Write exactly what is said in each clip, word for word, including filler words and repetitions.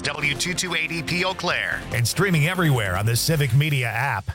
W two twenty eighty Eau Claire. And streaming everywhere on the Civic Media app.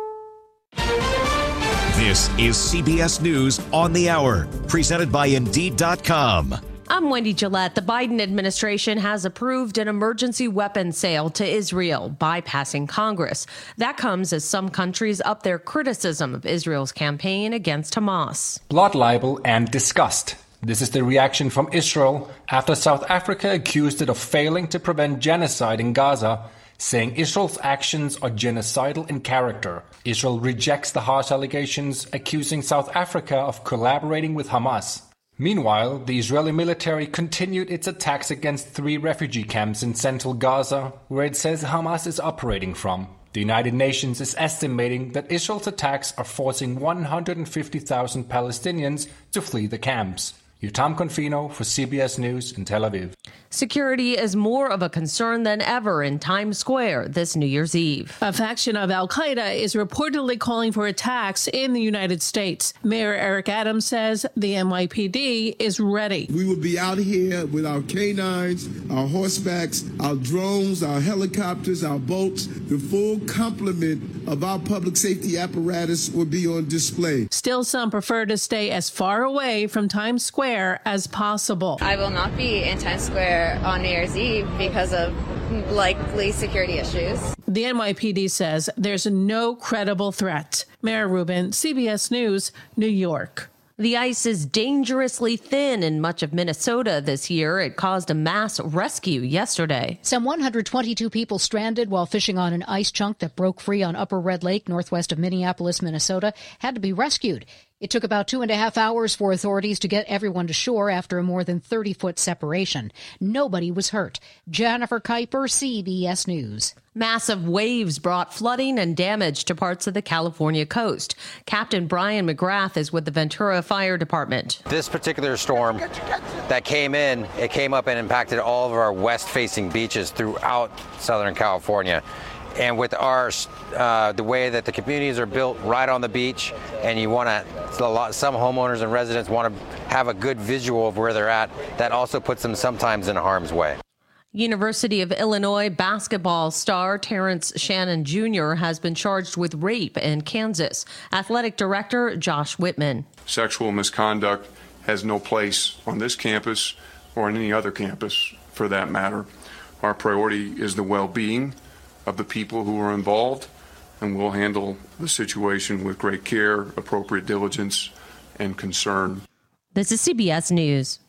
This is C B S News on the Hour, presented by Indeed dot com. I'm Wendy Gillette. The Biden administration has approved an emergency weapons sale to Israel, bypassing Congress. That comes as some countries up their criticism of Israel's campaign against Hamas. Blood libel and disgust. This is the reaction from Israel after South Africa accused it of failing to prevent genocide in Gaza, saying Israel's actions are genocidal in character. Israel rejects the harsh allegations, accusing South Africa of collaborating with Hamas. Meanwhile, the Israeli military continued its attacks against three refugee camps in central Gaza, where it says Hamas is operating from. The United Nations is estimating that Israel's attacks are forcing one hundred fifty thousand Palestinians to flee the camps. Yotam Confino for C B S News in Tel Aviv. Security is more of a concern than ever in Times Square this New Year's Eve. A faction of al-Qaeda is reportedly calling for attacks in the United States. Mayor Eric Adams says the N Y P D is ready. We will be out here with our canines, our horsebacks, our drones, our helicopters, our boats. The full complement of our public safety apparatus will be on display. Still, some prefer to stay as far away from Times Square as possible. I will not be in Times Square on New Year's Eve because of likely security issues. The N Y P D says there's no credible threat. Mara Rubin, C B S News, New York. The ice is dangerously thin in much of Minnesota this year. It caused a mass rescue yesterday. Some one hundred twenty-two people stranded while fishing on an ice chunk that broke free on Upper Red Lake, northwest of Minneapolis, Minnesota, had to be rescued. It took about two and a half hours for authorities to get everyone to shore after a more than thirty-foot separation. Nobody was hurt. Jennifer Kuiper, C B S News. Massive waves brought flooding and damage to parts of the California coast. Captain Brian McGrath is with the Ventura Fire Department. This particular storm that came in, it came up and impacted all of our west-facing beaches throughout Southern California. And with our, uh, the way that the communities are built right on the beach, and you want to, a lot, some homeowners and residents want to have a good visual of where they're at, that also puts them sometimes in harm's way. University of Illinois basketball star Terrence Shannon Junior has been charged with rape in Kansas. Athletic director Josh Whitman. Sexual misconduct has no place on this campus or on any other campus for that matter. Our priority is the well-being of the people who are involved, and we'll handle the situation with great care, appropriate diligence, and concern. This is C B S News.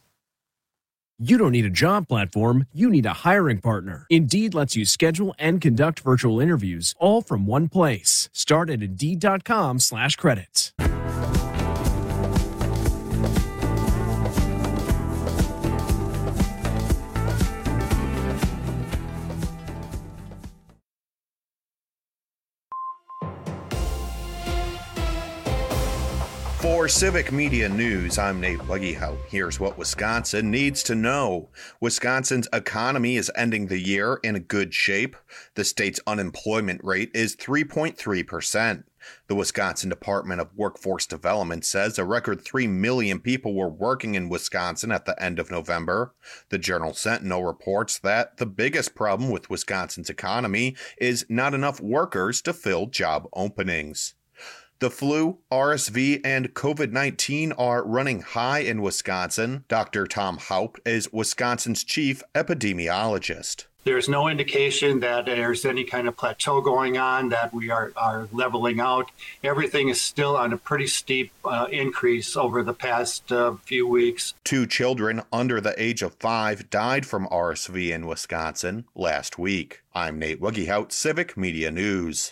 You don't need a job platform, you need a hiring partner. Indeed lets you schedule and conduct virtual interviews all from one place. Start at Indeed.com slash credits. For Civic Media News, I'm Nate Weggehout. Here's what Wisconsin needs to know. Wisconsin's economy is ending the year in a good shape. The state's unemployment rate is three point three percent. The Wisconsin Department of Workforce Development says a record three million people were working in Wisconsin at the end of November. The Journal Sentinel reports that the biggest problem with Wisconsin's economy is not enough workers to fill job openings. The flu, R S V, and COVID nineteen are running high in Wisconsin. Doctor Tom Haupt is Wisconsin's chief epidemiologist. There's no indication that there's any kind of plateau going on, that we are, are leveling out. Everything is still on a pretty steep uh, increase over the past uh, few weeks. Two children under the age of five died from R S V in Wisconsin last week. I'm Nate Weggehout, Civic Media News.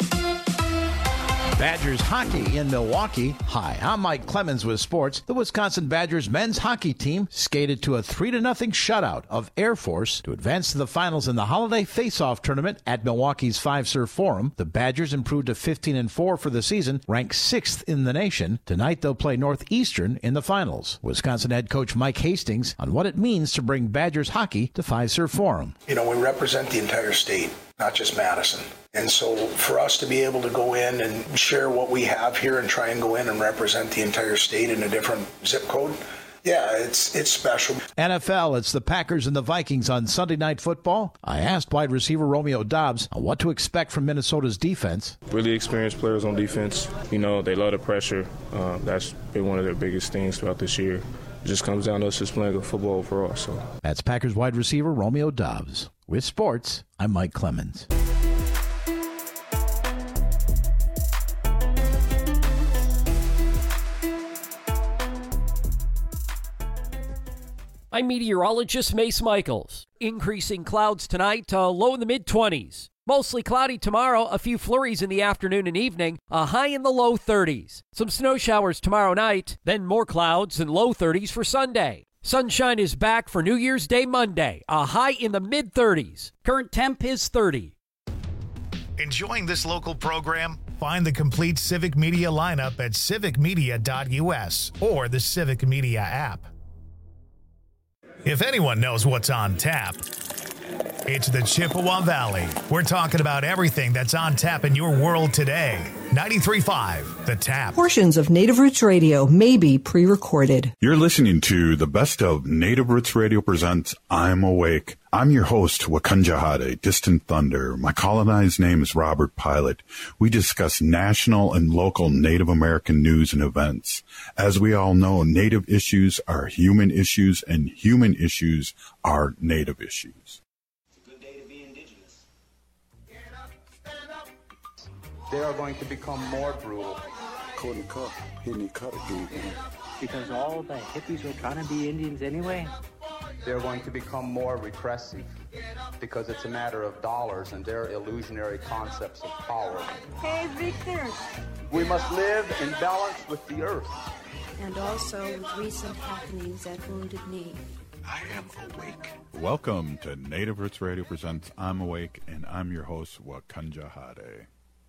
Badgers hockey in Milwaukee. Hi, I'm Mike Clemens with sports. The Wisconsin Badgers men's hockey team skated to a three to nothing shutout of Air Force to advance to the finals in the holiday face-off tournament at Milwaukee's Fiserv Forum. The Badgers improved to fifteen and four for the season, ranked sixth in the nation. Tonight they'll play Northeastern in the finals. Wisconsin head coach Mike Hastings on what it means to bring Badgers hockey to Fiserv Forum. You know, we represent the entire state, not just Madison. And so for us to be able to go in and share what we have here and try and go in and represent the entire state in a different zip code, Yeah, it's it's special. N F L, it's the Packers and the Vikings on Sunday Night Football. I asked wide receiver Romeo Doubs what to expect from Minnesota's defense. Really experienced players on defense. You know, they love the pressure. Uh, that's been one of their biggest things throughout this year. It just comes down to us just playing good football overall. So that's Packers wide receiver Romeo Doubs. With sports, I'm Mike Clemens. I'm meteorologist Mace Michaels. Increasing clouds tonight to low in the mid-twenties. Mostly cloudy tomorrow, a few flurries in the afternoon and evening, a high in the low thirties. Some snow showers tomorrow night, then more clouds and low thirties for Sunday. Sunshine is back for New Year's Day Monday, a high in the mid-thirties. Current temp is thirty. Enjoying this local program? Find the complete Civic Media lineup at civic media dot u s or the Civic Media app. If anyone knows what's on tap, it's the Chippewa Valley. We're talking about everything that's on tap in your world today. ninety-three point five, The Tap. Portions of Native Roots Radio may be pre-recorded. You're listening to the best of Native Roots Radio presents I'm Awake. I'm your host, Wakanja Hade, Distant Thunder. My colonized name is Robert Pilot. We discuss national and local Native American news and events. As we all know, Native issues are human issues, and human issues are Native issues. They are going to become more brutal. Couldn't cut, hitting cut again. Because all the hippies were trying to be Indians anyway. They're going to become more repressive because it's a matter of dollars and their illusionary concepts of power. Hey, Victor. We must live in balance with the earth. And also with recent happenings at Wounded Knee. I am awake. Welcome to Native Roots Radio presents I'm Awake, and I'm your host, Wakanja Hade.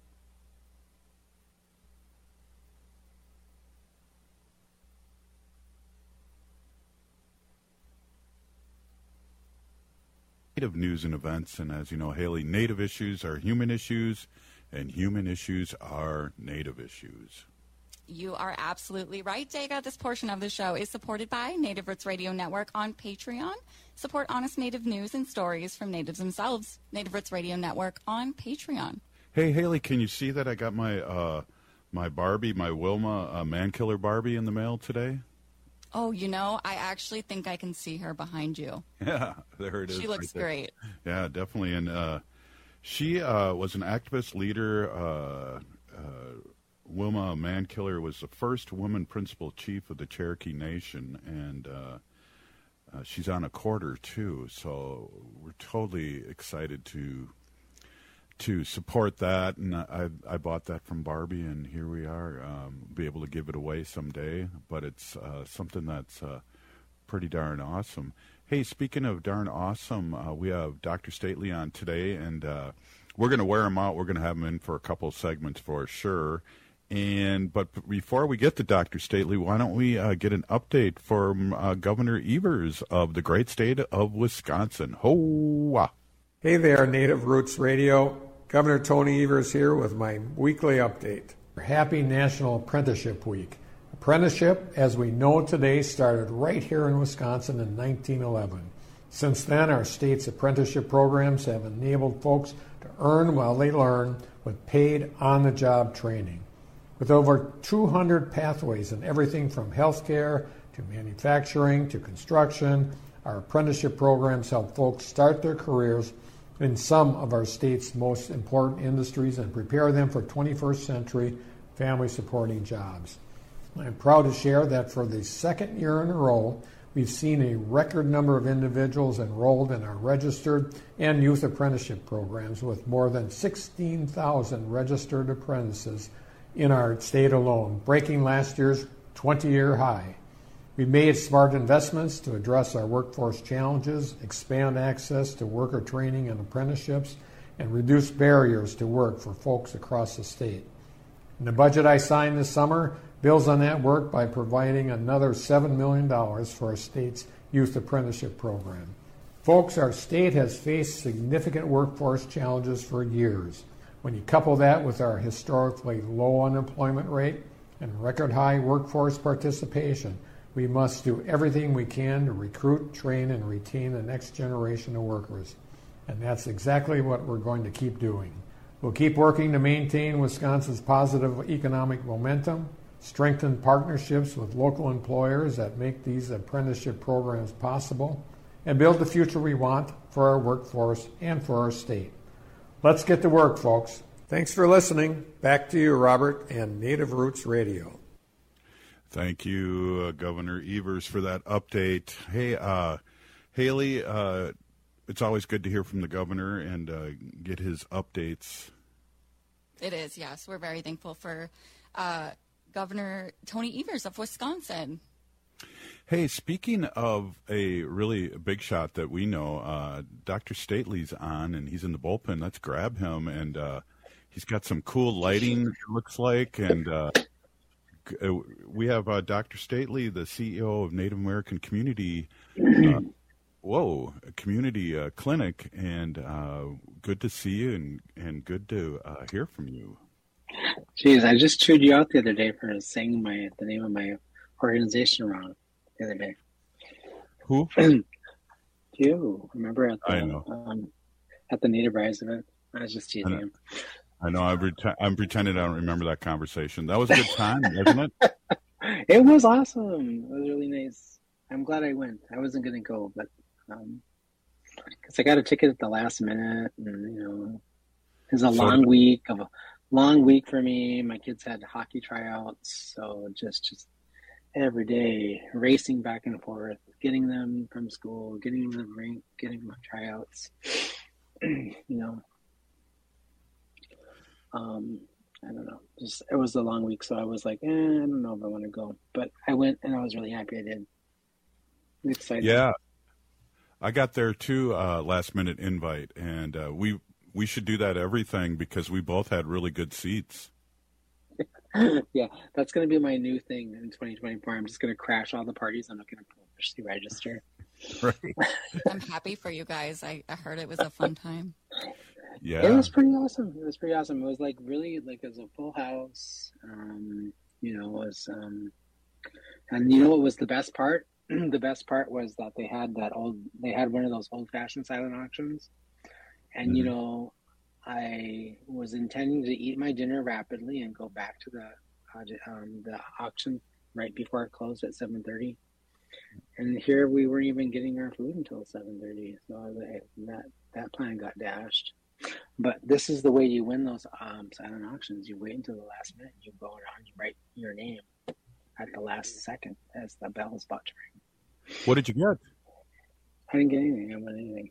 Native news and events, and as you know, Haley, Native issues are human issues, and human issues are Native issues. You are absolutely right, Daga. This portion of the show is supported by Native Roots Radio Network on Patreon. Support honest Native news and stories from Natives themselves. Native Roots Radio Network on Patreon. Hey, Haley, can you see that I got my uh, my Barbie, my Wilma uh, Man-Killer Barbie in the mail today? Oh, you know, I actually think I can see her behind you. Yeah, there it is. She looks right great. Yeah, definitely. And uh, she uh, was an activist leader. Uh, uh, Wilma Mankiller was the first woman principal chief of the Cherokee Nation, and uh, uh, she's on a quarter, too. So we're totally excited to to support that, and I I bought that from Barbie, and here we are. Um, be able to give it away someday, but it's uh, something that's uh, pretty darn awesome. Hey, speaking of darn awesome, uh, we have Doctor Stately on today, and uh, we're going to wear him out. We're going to have him in for a couple of segments for sure. And but before we get to Doctor Stately, why don't we uh, get an update from uh, Governor Evers of the great state of Wisconsin? Ho-wah! Hey there, Native Roots Radio. Governor Tony Evers here with my weekly update. Happy National Apprenticeship Week. Apprenticeship, as we know today, started right here in Wisconsin in nineteen eleven. Since then, our state's apprenticeship programs have enabled folks to earn while they learn with paid on-the-job training. With over two hundred pathways in everything from healthcare to manufacturing to construction, our apprenticeship programs help folks start their careers in some of our state's most important industries and prepare them for twenty-first century family-supporting jobs. I'm proud to share that for the second year in a row, we've seen a record number of individuals enrolled in our registered and youth apprenticeship programs, with more than sixteen thousand registered apprentices in our state alone, breaking last year's twenty-year high. We made smart investments to address our workforce challenges, expand access to worker training and apprenticeships, and reduce barriers to work for folks across the state. And the budget I signed this summer builds on that work by providing another seven million dollars for our state's youth apprenticeship program. Folks, our state has faced significant workforce challenges for years. When you couple that with our historically low unemployment rate and record high workforce participation, We must do everything we can to recruit, train, and retain the next generation of workers. And that's exactly what we're going to keep doing. We'll keep working to maintain Wisconsin's positive economic momentum, strengthen partnerships with local employers that make these apprenticeship programs possible, and build the future we want for our workforce and for our state. Let's get to work, folks. Thanks for listening. Back to you, Robert, and Native Roots Radio. Thank you, uh, Governor Evers, for that update. Hey, uh, Haley, uh, it's always good to hear from the governor and uh, get his updates. It is, yes. We're very thankful for uh, Governor Tony Evers of Wisconsin. Hey, speaking of a really big shot that we know, uh, Doctor Stately's on, and he's in the bullpen. Let's grab him, and uh, he's got some cool lighting, it looks like, and uh, we have uh, Doctor Stately, the C E O of Native American Community uh, Whoa, a community uh, clinic, and uh, good to see you, and, and good to uh, hear from you. Jeez, I just chewed you out the other day for saying my the name of my organization wrong the other day. Who? You remember at the I know. Um, at the Native Rise event? I was just teasing I know. him. I know. I'm, ret- I'm pretending I don't remember that conversation. That was a good time, wasn't it? It was awesome. It was really nice. I'm glad I went. I wasn't going to go, but um, because I got a ticket at the last minute, and you know, it was a So- long week of a long week for me. My kids had hockey tryouts, so just just every day racing back and forth, getting them from school, getting them to the rink, getting them tryouts. you know, um, I don't know. Just it was a long week, so I was like, eh, I don't know if I want to go, but I went, and I was really happy I did. I'm excited. Yeah. I got there too, uh, last minute invite, and uh, we we should do that everything because we both had really good seats. Yeah, that's going to be my new thing in twenty twenty-four. I'm just going to crash all the parties. I'm not going to push the register. Right. I'm happy for you guys. I, I heard it was a fun time. Yeah. It was pretty awesome. It was pretty awesome. It was like really like it was a full house. Um, you know, it was um, and you know what was the best part? The best part was that they had that old. They had one of those old-fashioned silent auctions, and Mm-hmm. you know, I was intending to eat my dinner rapidly and go back to the um, the auction right before it closed at seven thirty. And here we weren't even getting our food until seven thirty. So I was like, that that plan got dashed. But this is the way you win those um, silent auctions. You wait until the last minute. You go around, you write your name at the last second as the bell is about to ring. What did you get? I didn't get anything. I didn't win anything.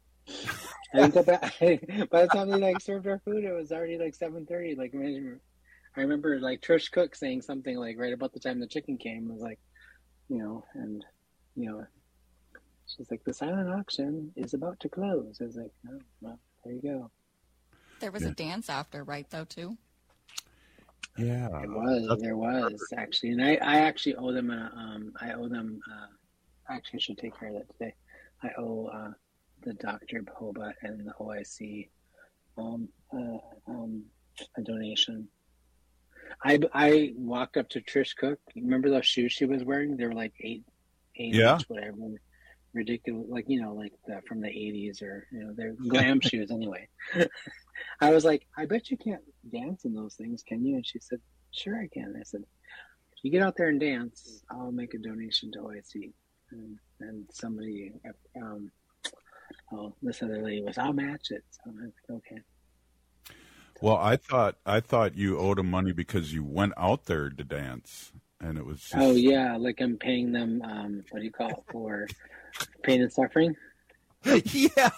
I didn't go back. By the time they like served our food, it was already like seven thirty. Like I remember like Trish Cook saying something like right about the time the chicken came. It was like, you know, and you know, she's like, the silent auction is about to close. I was like, oh, well, there you go. There was Yeah. a dance after, right, though, too? Yeah. There was, there was actually, and I, I actually owe them a, um, I owe them, uh, actually I should take care of that today. I owe, uh, the Doctor Hoba and the O I C, um, uh, um, a donation. I, I walked up to Trish Cook. Remember those shoes she was wearing? They were like eight, eight Yeah. inch, whatever. Ridiculous, like, you know, like the, from the eighties or, you know, they're glam shoes anyway. I was like, I bet you can't dance in those things, can you? And she said, sure I can. I said, if you get out there and dance, I'll make a donation to O I C. And, and somebody, um, oh, this other lady was, I'll match it. So I'm like, okay. Well, I thought I thought you owed them money because you went out there to dance, and it was just... Oh yeah, like I'm paying them. Um, what do you call it, for pain and suffering? Yeah.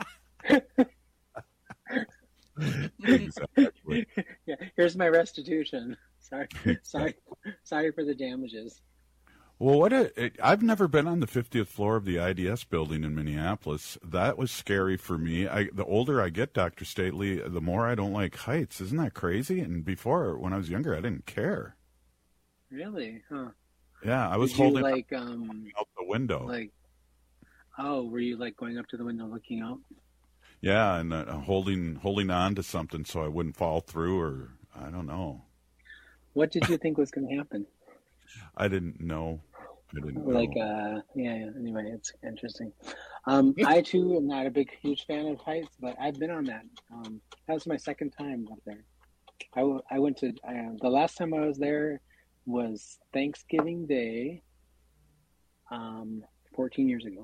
Exactly. Yeah. Here's my restitution. Sorry, sorry, sorry for the damages. Well, what a, it, I've never been on the fiftieth floor of the I D S building in Minneapolis. That was scary for me. I, the older I get, Doctor Stately, the more I don't like heights. Isn't that crazy? And before, when I was younger, I didn't care. Really? Huh? Yeah, I was Did you, holding like um out the window. like oh, were you like going up to the window looking out? Yeah, and uh, holding holding on to something so I wouldn't fall through, or I don't know. What did you think was going to happen? I didn't know. I didn't like know. uh yeah, yeah anyway, it's interesting. um I too am not a big huge fan of heights, but I've been on that. Um that was my second time up there. I, w- I went to uh, the last time I was there was Thanksgiving Day um fourteen years ago.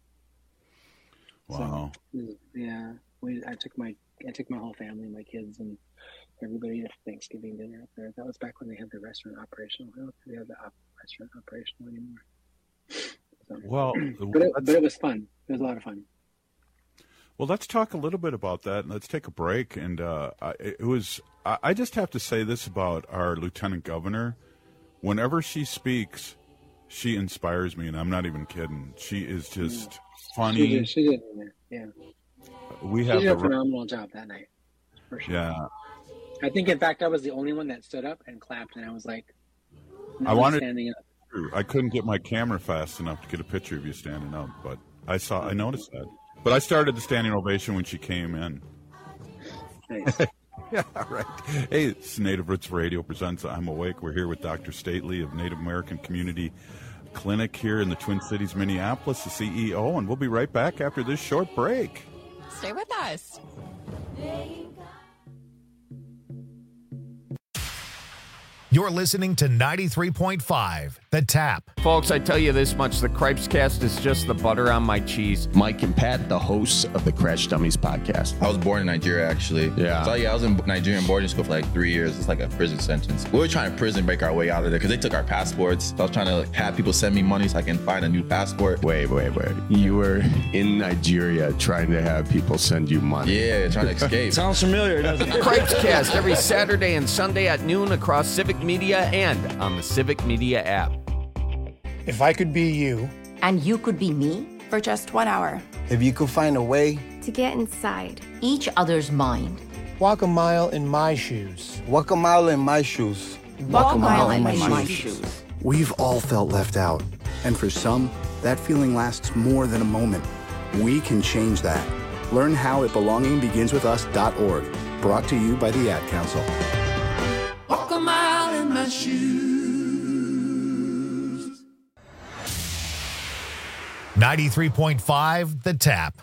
Wow. So, yeah, we I took my I took my whole family, my kids and everybody to Thanksgiving dinner up there. That was back when they had the restaurant operational. I don't think they have the op- restaurant operational anymore. So, Well, but it, but it was fun. It was a lot of fun. Well, let's talk a little bit about that, and let's take a break. And uh, I, it was I, I just have to say this about our lieutenant governor. Whenever she speaks, she inspires me, and I'm not even kidding. She is just yeah. funny. She did, she did, yeah. We She have did a the, phenomenal job that night, for sure. yeah. I think, in fact, I was the only one that stood up and clapped, and I was like, I wanted. standing up. I couldn't get my camera fast enough to get a picture of you standing up, but I saw. I noticed that. But I started the standing ovation when she came in. Nice. Yeah, right. Hey, it's Native Roots Radio presents I'm Awake. We're here with Doctor Stately of Native American Community Clinic here in the Twin Cities, Minneapolis, the C E O, and we'll be right back after this short break. Stay with us. You're listening to ninety-three point five, The Tap. Folks, I tell you this much, the Cripes Cast is just the butter on my cheese. Mike and Pat, the hosts of the Crash Dummies podcast. I was born in Nigeria, actually. Yeah. So, yeah, I was in Nigerian boarding school for like three years. It's like a prison sentence. We were trying to prison break our way out of there because they took our passports. So I was trying to like, have people send me money so I can find a new passport. Wait, wait, wait. You were in Nigeria trying to have people send you money. Yeah, trying to escape. Sounds familiar, doesn't it? Cripes Cast every Saturday and Sunday at noon across Civic Media and on the Civic Media app. If I could be you. And you could be me? For just one hour. If you could find a way. To get inside. Each other's mind. Walk a mile in my shoes. Walk a mile in my shoes. Walk, Walk a mile, mile in, in my, my shoes. shoes. We've all felt left out. And for some, that feeling lasts more than a moment. We can change that. Learn how at belonging begins with us dot org. Brought to you by the Ad Council. Walk a mile in my shoes. ninety-three point five, The Tap.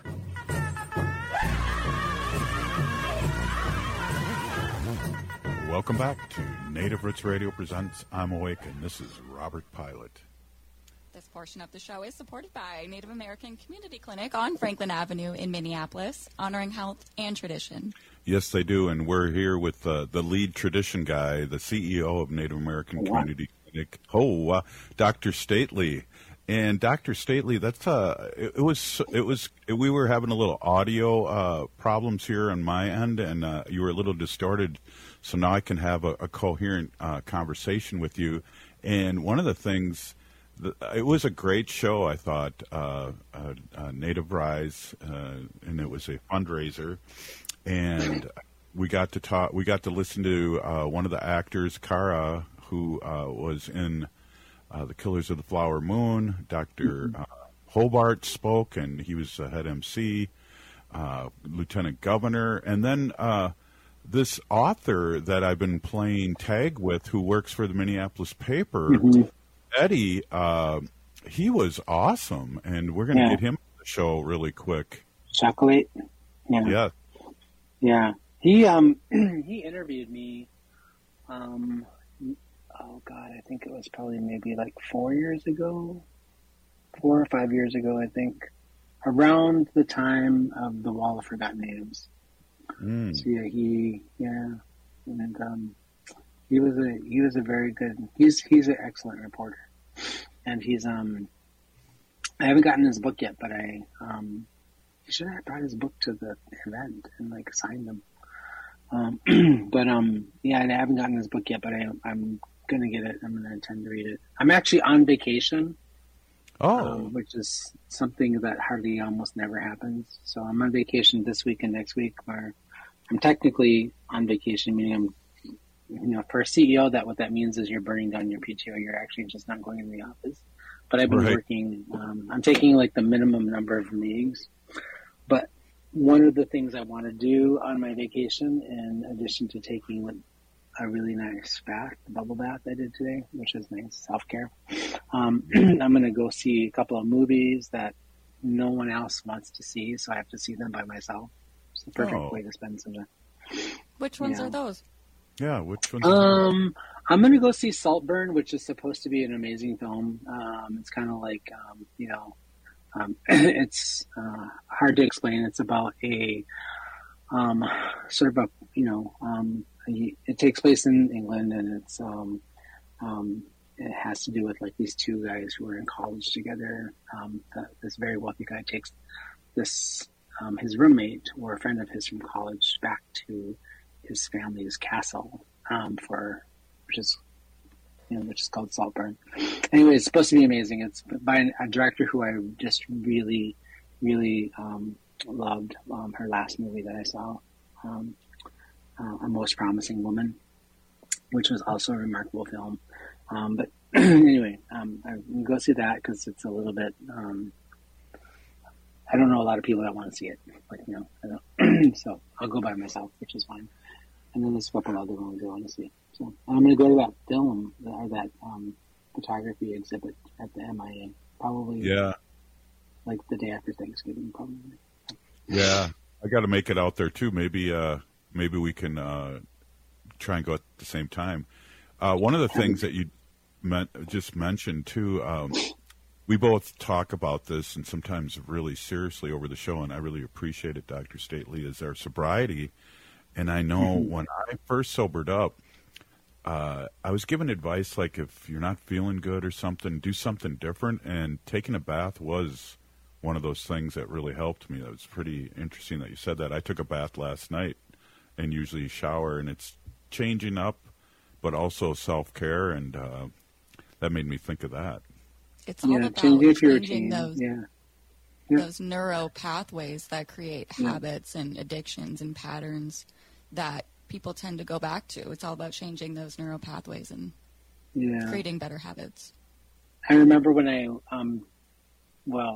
Welcome back to Native Roots Radio presents I'm Awake, and this is Robert Pilot. This portion of the show is supported by Native American Community Clinic on Franklin Avenue in Minneapolis, honoring health and tradition. Yes, they do, and we're here with uh, the lead tradition guy, the C E O of Native American oh, Community wow. Clinic, oh, uh, Doctor Stately. And Doctor Stately, that's uh, it, it was it was we were having a little audio uh, problems here on my end, and uh, you were a little distorted. So now I can have a, a coherent uh, conversation with you. And one of the things, that, it was a great show, I thought, uh, uh, uh, Native Rise, uh, and it was a fundraiser. And we got to talk. We got to listen to uh, one of the actors, Kara, who uh, was in uh, The Killers of the Flower Moon. Doctor Mm-hmm. uh, Hobart spoke, and he was the head M C, uh, Lieutenant Governor, and then uh, this author that I've been playing tag with, who works for the Minneapolis paper, mm-hmm. Eddie. Uh, he was awesome, and we're going to yeah. get him on the show really quick. Chocolate. Yeah. Yeah. Yeah, he um he interviewed me. Um, oh God, I think it was probably maybe like four years ago, four or five years ago, I think, around the time of the Wall of Forgotten Natives. Mm. So yeah, he yeah, and um, he was a he was a very good. He's he's an excellent reporter, and he's um. I haven't gotten his book yet, but I um. He should have brought his book to the event and like signed them. Um, but um, yeah, I haven't gotten his book yet, but I, I'm gonna get it. I'm gonna intend to read it. I'm actually on vacation, oh, um, which is something that hardly almost never happens. So I'm on vacation this week and next week. Where I'm technically on vacation, meaning I'm, you know, for a C E O, that what that means is you're burning down your P T O. You're actually just not going in the office. But I've been right. working. Um, I'm taking like the minimum number of meetings. But one of the things I want to do on my vacation, in addition to taking a really nice bath, bubble bath I did today, which is nice, self-care. Um, I'm going to go see a couple of movies that no one else wants to see, so I have to see them by myself. It's the perfect Oh. way to spend some time. Which ones Yeah. are those? Yeah, which ones? Um, I'm going to go see Saltburn, which is supposed to be an amazing film. Um, it's kind of like, um, you know, um, it's uh, hard to explain. It's about a um, sort of a, you know, um, it takes place in England, and it's um, um, it has to do with like these two guys who are in college together. Um, the, this very wealthy guy takes this um, his roommate or a friend of his from college back to his family's castle um, for which is you know which is called Saltburn. Anyway, it's supposed to be amazing. It's by a director who I just really, really um, loved. Um, her last movie that I saw, um, uh, A Most Promising Woman, which was also a remarkable film. Um, but anyway, um, I can go see that because it's a little bit. Um, I don't know a lot of people that want to see it, like you know. I don't, so I'll go by myself, which is fine. And then there's a couple other ones I want to see. So I'm going to go to that film or that um, photography exhibit at the M I A. Probably. Yeah. Like the day after Thanksgiving, probably. Yeah, I got to make it out there too. Maybe, uh, maybe we can uh, try and go at the same time. Uh, one of the things that you meant, just mentioned too, um, we both talk about this and sometimes really seriously over the show, and I really appreciate it, Doctor Stately, is our sobriety. And I know when I first sobered up, uh, I was given advice like if you're not feeling good or something, do something different. And taking a bath was one of those things that really helped me. That was pretty interesting that you said that. I took a bath last night and usually shower, and it's changing up, but also self-care, and uh, that made me think of that. It's all Yeah, about changing up your changing routine. those Yeah. Yeah. those neuro pathways that create Yeah. habits and addictions and patterns that people tend to go back to. It's all about changing those neural pathways and Yeah. creating better habits. I remember when I, um, well,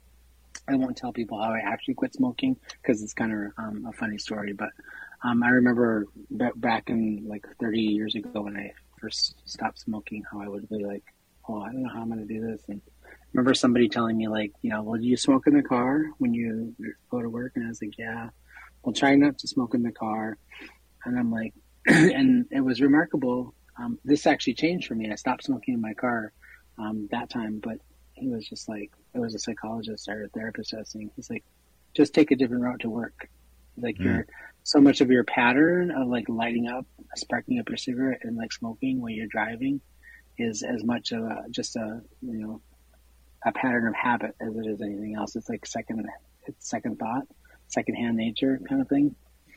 I won't tell people how I actually quit smoking because it's kind of um, a funny story. But um, I remember b- back in like thirty years ago when I first stopped smoking, how I would be like, oh, I don't know how I'm going to do this. And I remember somebody telling me like, you know, well, do you smoke in the car when you go to work? And I was like, yeah. Well, try not to smoke in the car. And I'm like, and it was remarkable. Um, this actually changed for me. I stopped smoking in my car um, that time, but he was just like, it was a psychologist or a therapist I was saying. He's like, just take a different route to work. Like Mm. you're so much of your pattern of like lighting up, sparking up your cigarette and like smoking while you're driving is as much of a, just a, you know, a pattern of habit as it is anything else. It's like second, it's second thought, secondhand nature kind of thing.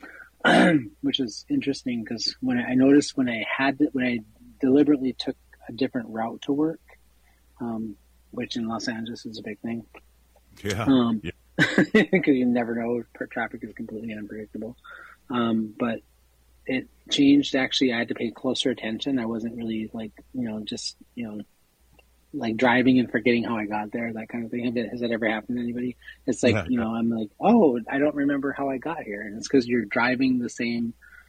Which is interesting because when I, I noticed when I had to, when I deliberately took a different route to work, um, which in Los Angeles is a big thing. Yeah. Um, yeah. Because you never know, traffic is completely unpredictable. Um, but it changed. Actually, I had to pay closer attention. I wasn't really like you know just you know like driving and forgetting how I got there, that kind of thing. Have it, has that ever happened to anybody? It's like, Yeah, you know, I'm like, oh, I don't remember how I got here. And it's because you're driving the same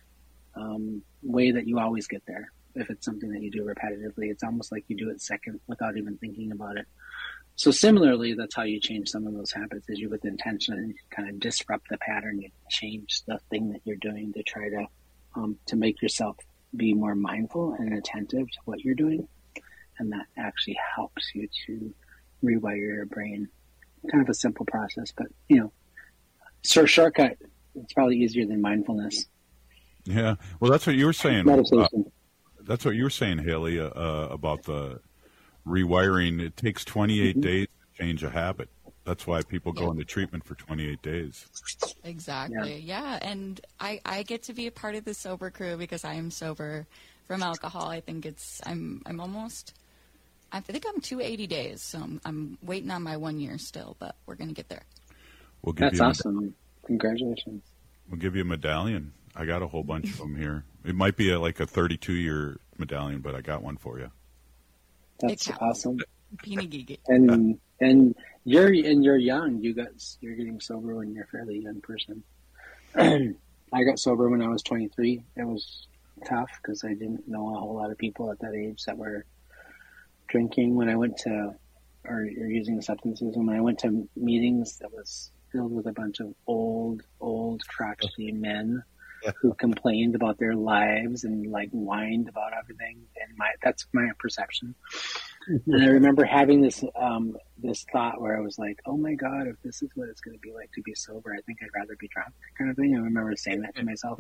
um, way that you always get there. If it's something that you do repetitively, it's almost like you do it second without even thinking about it. So similarly, that's how you change some of those habits is you with intention and you kind of disrupt the pattern. You change the thing that you're doing to try to, um, to make yourself be more mindful and attentive to what you're doing. And that actually helps you to rewire your brain. Kind of a simple process, but, you know, so shortcut, it's probably easier than mindfulness. Yeah. Well, that's what you were saying. Meditation. Uh, that's what you were saying, Haley, uh, about the rewiring. It takes twenty-eight mm-hmm. days to change a habit. That's why people go yeah. into treatment for twenty-eight days. Exactly. Yeah. yeah. And I, I get to be a part of the sober crew because I am sober from alcohol. I think it's, I'm, I'm almost... I think I'm two hundred eighty days, so I'm, I'm waiting on my one year still, but we're going to get there. We'll give That's you awesome. Med- Congratulations. We'll give you a medallion. I got a whole bunch of them here. It might be a, like a thirty-two year medallion, but I got one for you. That's awesome. Peeny and and you're and you're young. You got you're getting sober when you're a fairly young person. I got sober when I was twenty-three. It was tough because I didn't know a whole lot of people at that age that were drinking. When I went to, or, or using substances, and when I went to meetings that was filled with a bunch of old, old, crotchety men who complained about their lives and like whined about everything. And my that's my perception. And I remember having this um, this thought where I was like, "Oh my God, if this is what it's going to be like to be sober, I think I'd rather be drunk," kind of thing. I remember saying that to myself.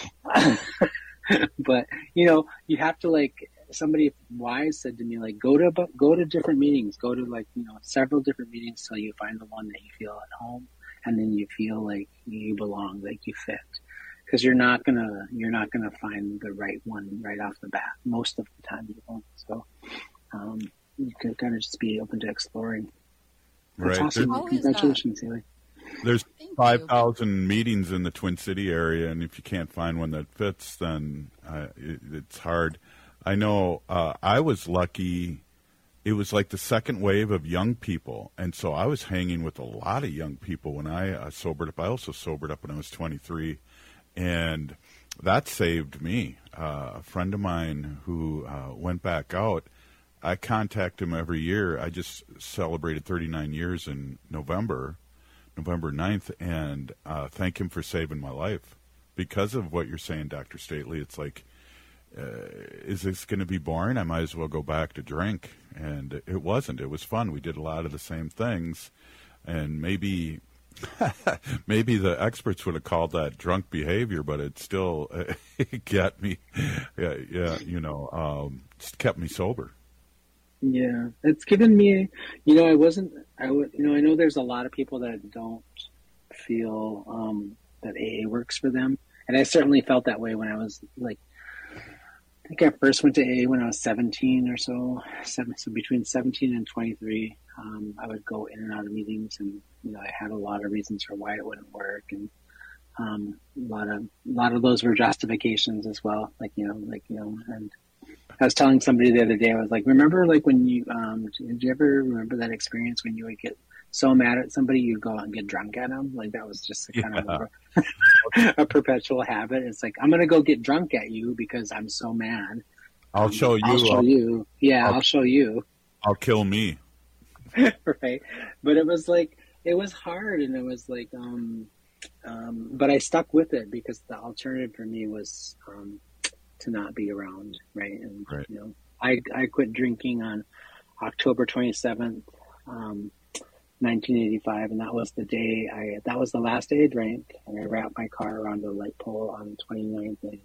But you know, you have to like. Somebody wise said to me, like, go to go to different meetings, go to like you know several different meetings till you find the one that you feel at home, and then you feel like you belong, like you fit. Because you're not gonna you're not gonna find the right one right off the bat. Most of the time, you won't. So um, you can kind of just be open to exploring. That's right. awesome. There's, Congratulations, Haley. There's five thousand meetings in the Twin City area, and if you can't find one that fits, then uh, it, it's hard. I know uh, I was lucky. It was like the second wave of young people, and so I was hanging with a lot of young people when I uh, sobered up. I also sobered up when I was twenty-three. And that saved me. Uh, a friend of mine who uh, went back out, I contact him every year. I just celebrated thirty-nine years in November, November ninth, and uh, thank him for saving my life. Because of what you're saying, Doctor Stately, it's like, uh, is this going to be boring? I might as well go back to drink. And it wasn't. It was fun. We did a lot of the same things. And maybe... maybe the experts would have called that drunk behavior, but it still uh, got me, yeah, yeah, you know, um, just kept me sober. Yeah, it's given me, you know, I wasn't, I would, you know, I know there's a lot of people that don't feel um, that A A works for them, and I certainly felt that way when I was like, I think I first went to A A when I was seventeen or so, seven, so between seventeen and twenty-three. Um, I would go in and out of meetings, and you know, I had a lot of reasons for why it wouldn't work, and um, a lot of a lot of those were justifications as well. Like you know, like you know, and I was telling somebody the other day, I was like, remember, like when you um, did you ever remember that experience when you would get so mad at somebody, you'd go out and get drunk at them? Like that was just a kind yeah. of a, a perpetual habit. It's like I'm gonna go get drunk at you because I'm so mad. I'll show you. I'll show I'll, you. Yeah, I'll, I'll show you. I'll kill me. Right, but it was like it was hard, and it was like um um but I stuck with it because the alternative for me was um to not be around, right? And right. you know, I I quit drinking on October twenty-seventh, um nineteen eighty-five, and that was the day I that was the last day I drank, and I wrapped my car around the light pole on twenty-ninth in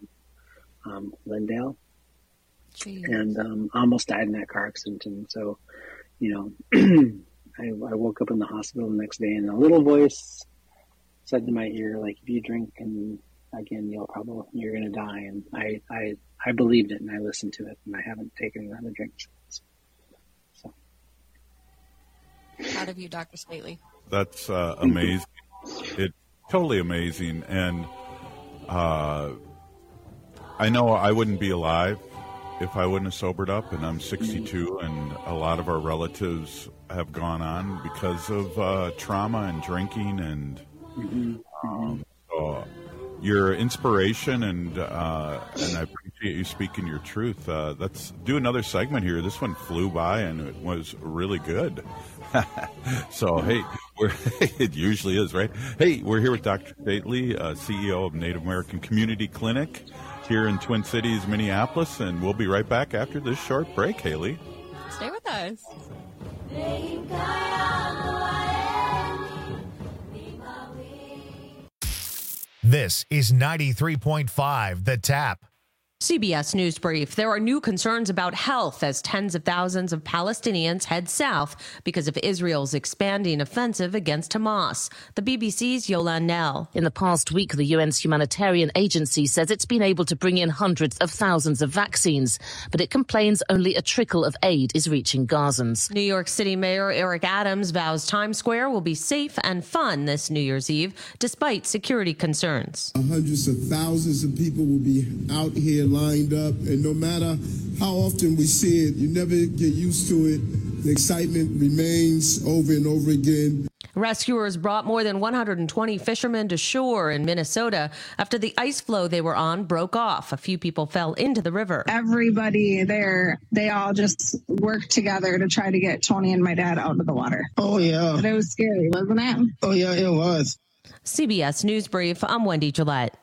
um Lindale. Jeez. And um almost died in that car accident. And so you know, I, I woke up in the hospital the next day, and a little voice said to my ear, like, if you drink and again, you'll probably, you're going to die. And I, I, I believed it, and I listened to it, and I haven't taken another drink since. So. Proud of you, Doctor Stately. That's uh, amazing. It's totally amazing. And uh, I know I wouldn't be alive if I wouldn't have sobered up, and I'm sixty-two, and a lot of our relatives have gone on because of uh, trauma and drinking, and um, so your inspiration, and uh, and I appreciate you speaking your truth. Uh, let's do another segment here. This one flew by, and it was really good. So, hey, we're, it usually is, right? Hey, we're here with Doctor Stately, uh, C E O of Native American Community Clinic here in Twin Cities, Minneapolis, and we'll be right back after this short break, Haley. Stay with us. This is ninety-three point five The Tap. C B S News Brief. There are new concerns about health as tens of thousands of Palestinians head south because of Israel's expanding offensive against Hamas. The B B C's Yolande Knell. In the past week, the U N's humanitarian agency says it's been able to bring in hundreds of thousands of vaccines, but it complains only a trickle of aid is reaching Gazans. New York City Mayor Eric Adams vows Times Square will be safe and fun this New Year's Eve, despite security concerns. Hundreds of thousands of people will be out here lined up, and no matter how often we see it, you never get used to it. The excitement remains over and over again. Rescuers brought more than one hundred twenty fishermen to shore in Minnesota after the ice floe they were on broke off. A few people fell into the river. Everybody there, they all just worked together to try to get Tony and my dad out of the water. Oh, yeah. But it was scary, wasn't it? Oh, yeah, it was. C B S News Brief, I'm Wendy Gillette.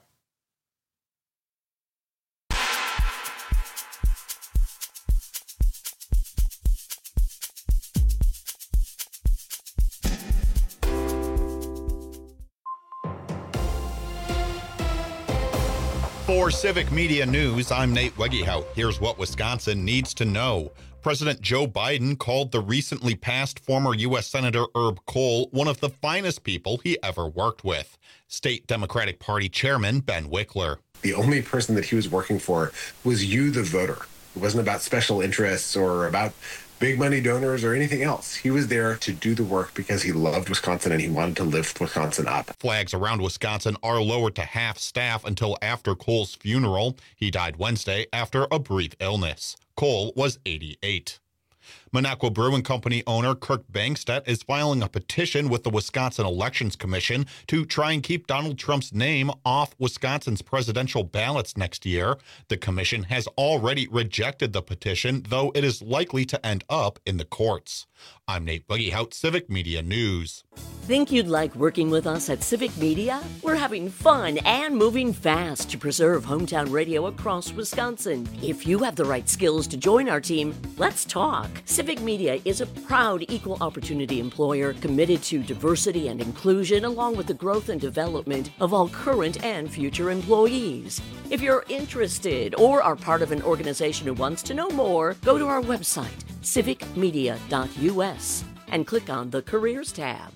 For Civic Media News, I'm Nate Wegehout. Here's what Wisconsin needs to know. President Joe Biden called the recently passed former U S Senator Herb Kohl one of the finest people he ever worked with. State Democratic Party Chairman Ben Wickler. The only person that he was working for was you, the voter. It wasn't about special interests or about big money donors or anything else. He was there to do the work because he loved Wisconsin and he wanted to lift Wisconsin up. Flags around Wisconsin are lowered to half staff until after Kohl's funeral. He died Wednesday after a brief illness. Kohl was eighty-eight. Minocqua Brewing Company owner Kirk Bangstedt is filing a petition with the Wisconsin Elections Commission to try and keep Donald Trump's name off Wisconsin's presidential ballots next year. The commission has already rejected the petition, though it is likely to end up in the courts. I'm Nate Wegehout, Civic Media News. Think you'd like working with us at Civic Media? We're having fun and moving fast to preserve hometown radio across Wisconsin. If you have the right skills to join our team, let's talk. Civic Media is a proud equal opportunity employer committed to diversity and inclusion, along with the growth and development of all current and future employees. If you're interested or are part of an organization who wants to know more, go to our website, civic media dot u s, and click on the Careers tab.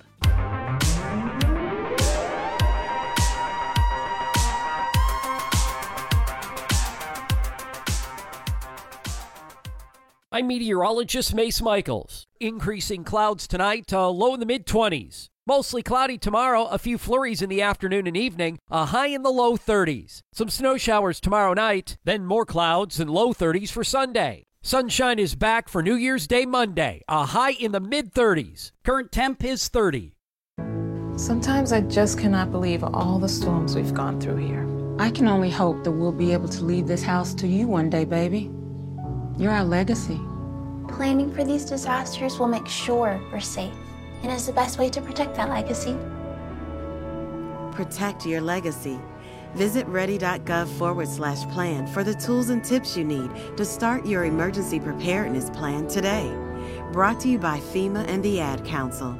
I'm meteorologist Mace Michaels. Increasing clouds tonight to low in the mid-twenties. Mostly cloudy tomorrow, a few flurries in the afternoon and evening, a high in the low thirties. Some snow showers tomorrow night, then more clouds and low thirties for Sunday. Sunshine is back for New Year's Day Monday, a high in the mid-thirties. Current temp is thirty. Sometimes I just cannot believe all the storms we've gone through here. I can only hope that we'll be able to leave this house to you one day, baby. You're our legacy. Planning for these disasters will make sure we're safe, and is the best way to protect that legacy. Protect your legacy. Visit ready.gov forward slash plan for the tools and tips you need to start your emergency preparedness plan today. Brought to you by FEMA and the Ad Council.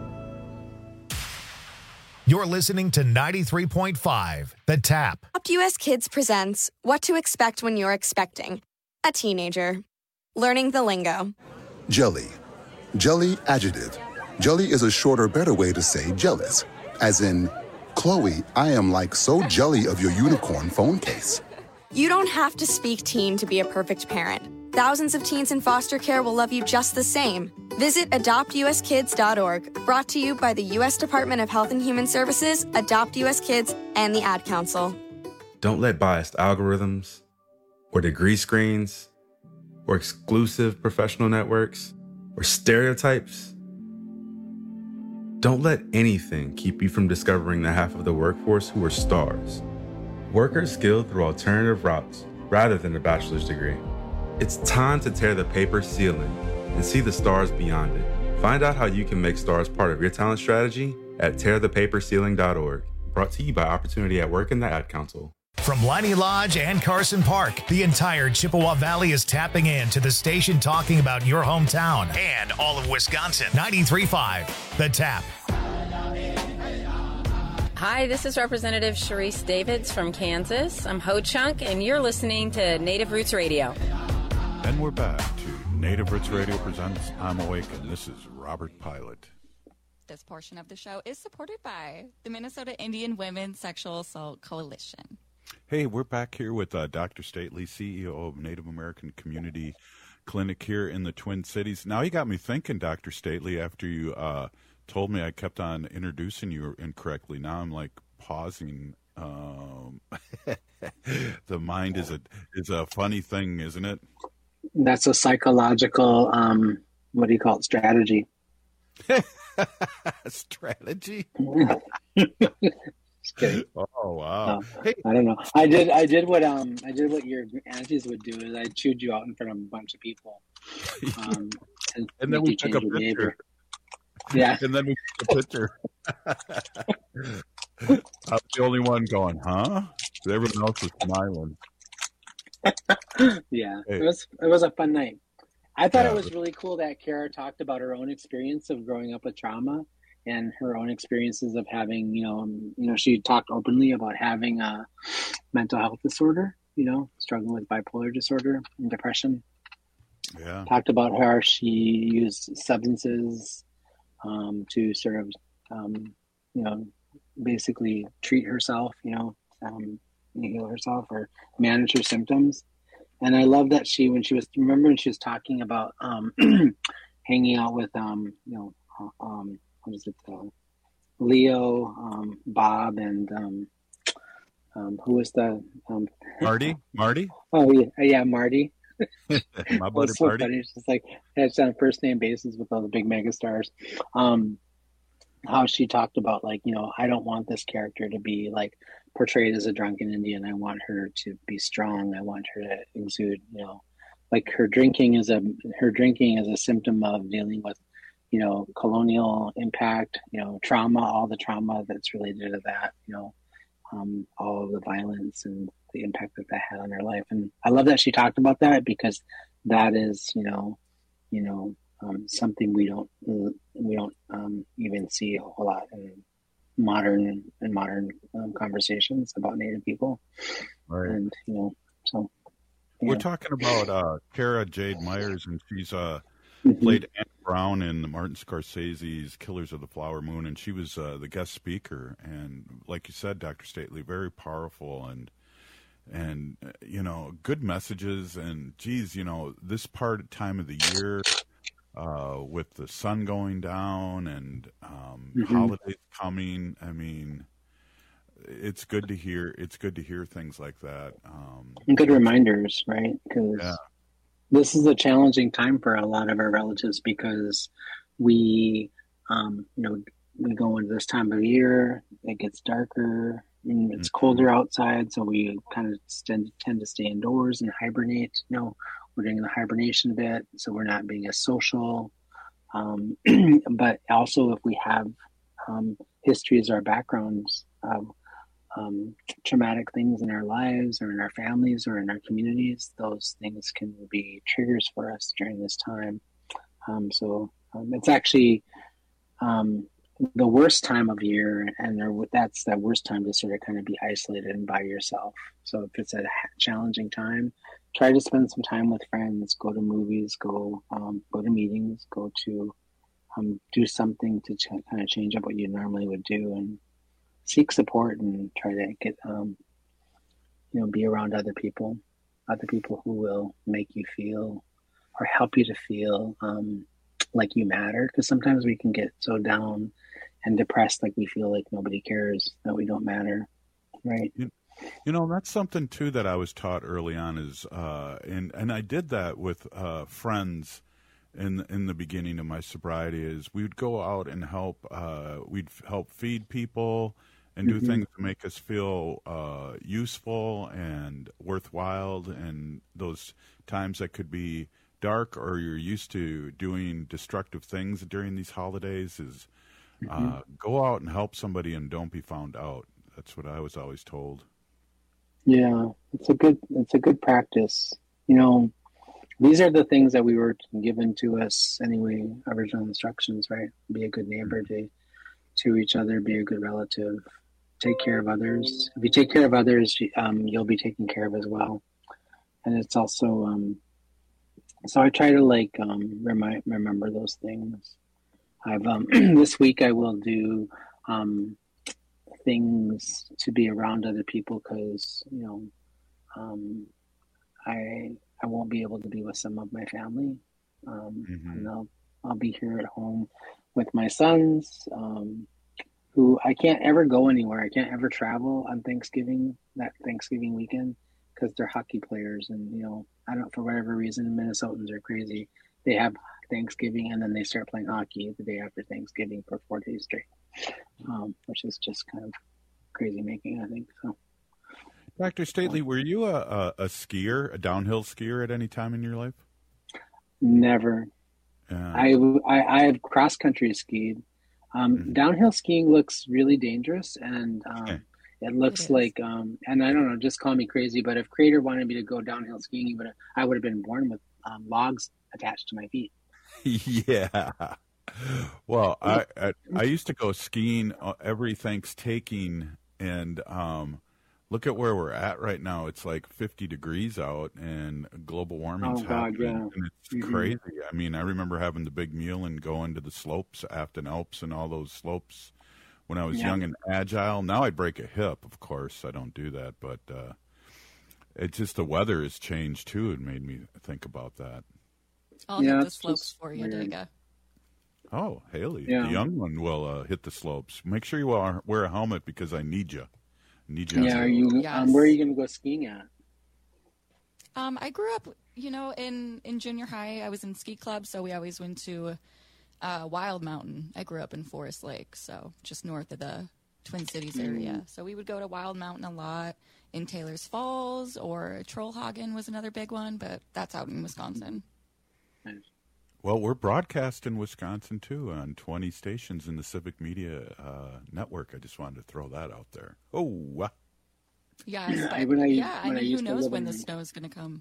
You're listening to ninety-three point five, The Tap. Adopt U S Kids presents What to Expect When You're Expecting a Teenager. Learning the lingo. Jelly. Jelly adjective. Jelly is a shorter, better way to say jealous. As in, Chloe, I am like so jelly of your unicorn phone case. You don't have to speak teen to be a perfect parent. Thousands of teens in foster care will love you just the same. Visit adopt u s kids dot org, brought to you by the U S Department of Health and Human Services, Adopt U S Kids, and the Ad Council. Don't let biased algorithms, or degree screens, or exclusive professional networks, or stereotypes. Don't let anything keep you from discovering the half of the workforce who are stars. Workers skilled through alternative routes rather than a bachelor's degree. It's time to tear the paper ceiling and see the stars beyond it. Find out how you can make stars part of your talent strategy at tear the paper ceiling dot org. Brought to you by Opportunity at Work and the Ad Council. From Liney Lodge and Carson Park, the entire Chippewa Valley is tapping in to the station talking about your hometown and all of Wisconsin. ninety-three point five, The Tap. Hi, this is Representative Sharice Davids from Kansas. I'm Ho Chunk, and you're listening to Native Roots Radio. And we're back to Native Roots Radio presents I'm Awake, and this is Robert Pilot. This portion of the show is supported by the Minnesota Indian Women's Sexual Assault Coalition. Hey, we're back here with uh, Doctor Stately, C E O of Native American Community Clinic here in the Twin Cities. Now you got me thinking, Doctor Stately, after you uh, told me I kept on introducing you incorrectly. Now I'm like pausing. Um, the mind is a is a funny thing, isn't it? That's a psychological, um, what do you call it, strategy. Strategy. Just kidding. Oh wow! No, Hey, I don't know. I did. I did what um. I did what your aunties would do. Is I chewed you out in front of a bunch of people. Um, and, and then make we you took change a your picture. behavior. Yeah. And then we took a picture. I was the only one going, huh? Everyone else was smiling. Yeah, Hey. it was it was a fun night. I thought Yeah. it was really cool that Kara talked about her own experience of growing up with trauma and her own experiences of having, you know, um, you know, she talked openly about having a mental health disorder, you know, struggling with bipolar disorder and depression. Yeah. Talked about how she used substances um, to sort of, um, you know, basically treat herself, you know, um, heal herself or manage her symptoms. And I love that she, when she was, remember when she was talking about um, hanging out with, um, you know, uh, um, what is it, uh, Leo, um, Bob, and um, um, who was the um, Marty? Marty? Oh yeah, yeah, Marty. My It buddy was so Marty. funny. It's just like it's on first name basis with all the big mega stars. Um, how she talked about like, you know, I don't want this character to be like portrayed as a drunken Indian. I want her to be strong. I want her to exude, you know, like her drinking is a her drinking is a symptom of dealing with, you know, colonial impact, you know, trauma, all the trauma that's related to that, you know, um, all of the violence and the impact that that had on her life. And I love that she talked about that because that is, you know, you know, um, something we don't we don't um, even see a whole lot in modern in modern um, conversations about Native people. Right. And you know, so yeah. We're talking about uh, Kara Jade Myers, and she's uh, Mhm. played Anne Brown in Martin Scorsese's Killers of the Flower Moon, and she was uh, the guest speaker. And like you said, Doctor Stately, very powerful and and uh, you know, good messages. And geez, you know, this part time of the year uh, with the sun going down and um, Mhm. holidays coming, I mean, it's good to hear. It's good to hear things like that. Um, And good reminders, right? Because Yeah. this is a challenging time for a lot of our relatives because we, um, you know, we go into this time of year, it gets darker, and it's colder outside, so we kind of tend, tend to stay indoors and hibernate. You know, we're doing the hibernation bit, so we're not being as social. Um, but also, if we have um, histories or backgrounds of um, traumatic things in our lives or in our families or in our communities, those things can be triggers for us during this time. Um, so um, it's actually um, the worst time of year, and there, that's the worst time to sort of kind of be isolated and by yourself. So if it's a challenging time, try to spend some time with friends, go to movies, go um, go to meetings, go to um, do something to ch- kind of change up what you normally would do, and seek support and try to get, um, you know, be around other people, other people who will make you feel or help you to feel um, like you matter. Because sometimes we can get so down and depressed, like we feel like nobody cares, that we don't matter, right? You, you know, that's something too that I was taught early on is, uh, and and I did that with uh, friends in in the beginning of my sobriety. Is we would go out and help, uh, we'd help feed people and do Mhm. things to make us feel uh, useful and worthwhile. And those times that could be dark or you're used to doing destructive things during these holidays is uh, Mhm. go out and help somebody and don't be found out. That's what I was always told. Yeah, it's a good it's a good practice. You know, these are the things that we were given to us anyway, original instructions, right? Be a good neighbor to to each other, be a good relative, take care of others. If you take care of others, um, you'll be taken care of as well. And it's also um, so I try to like um, remind remember those things. I've um, this week I will do um, things to be around other people because you know um, I I won't be able to be with some of my family, um, Mhm. and I'll I'll be here at home with my sons, um, who I can't ever go anywhere. I can't ever travel on Thanksgiving that Thanksgiving weekend because they're hockey players, and you know I don't for whatever reason Minnesotans are crazy. They have Thanksgiving, and then they start playing hockey the day after Thanksgiving for four days straight, um, which is just kind of crazy making, I think. So, Doctor Stately, were you a, a, a skier, a downhill skier at any time in your life? Never. Yeah. I, I, I have cross country skied. Um, mm-hmm. Downhill skiing looks really dangerous, and um, okay. it looks it like, um, and I don't know, just call me crazy, but if Creator wanted me to go downhill skiing, he would have, I would have been born with um, logs attached to my feet. Yeah. Well, I, I I used to go skiing every Thanksgiving, and um, look at where we're at right now. It's like fifty degrees out, and global warming's oh, God, happening, yeah. and it's mm-hmm. crazy. I mean, I remember having the big meal and going to the slopes, Afton Alps, and all those slopes when I was yeah. young and agile. Now I'd break a hip, of course. I don't do that, but uh, it's just the weather has changed too. It made me think about that. I'll yeah, hit the slopes for you, Dega. Oh, Haley, yeah. the young one will uh, hit the slopes. Make sure you wear, wear a helmet because I need you. I need you. Yeah, are you? Yes. Um, where are you going to go skiing at? Um, I grew up, you know, in, in junior high. I was in ski club, so we always went to uh, Wild Mountain. I grew up in Forest Lake, so just north of the Twin Cities area. Mm. So we would go to Wild Mountain a lot. In Taylor's Falls, or Trollhagen was another big one, but that's out in Wisconsin. Nice. Well, we're broadcast in Wisconsin, too, on twenty stations in the Civic Media uh, Network. I just wanted to throw that out there. Oh, uh. yes, but, when I, yeah, I when mean, I who knows when in, the snow is going to come.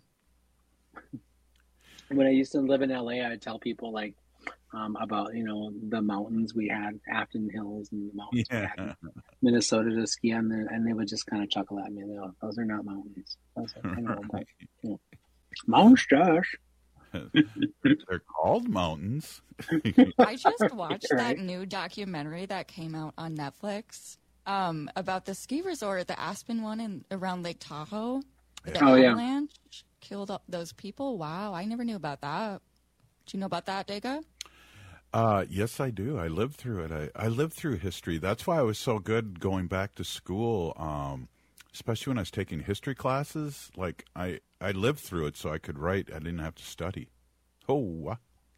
When I used to live in L A, I'd tell people, like, um, about, you know, the mountains we had, Afton Hills, and the mountains yeah. we had in Minnesota to ski on, there, and they would just kind of chuckle at me. They go, those are not mountains. Those are, I know, but, you know, monsters. They're called mountains. I just watched right. that new documentary that came out on Netflix um, about the ski resort, the Aspen one in around Lake Tahoe. The oh, avalanche yeah. killed up those people. Wow, I never knew about that. Do you know about that, Dega? Uh, yes, I do. I lived through it. I, I lived through history. That's why I was so good going back to school. Um, especially when I was taking history classes, like I, I lived through it so I could write. I didn't have to study. Oh,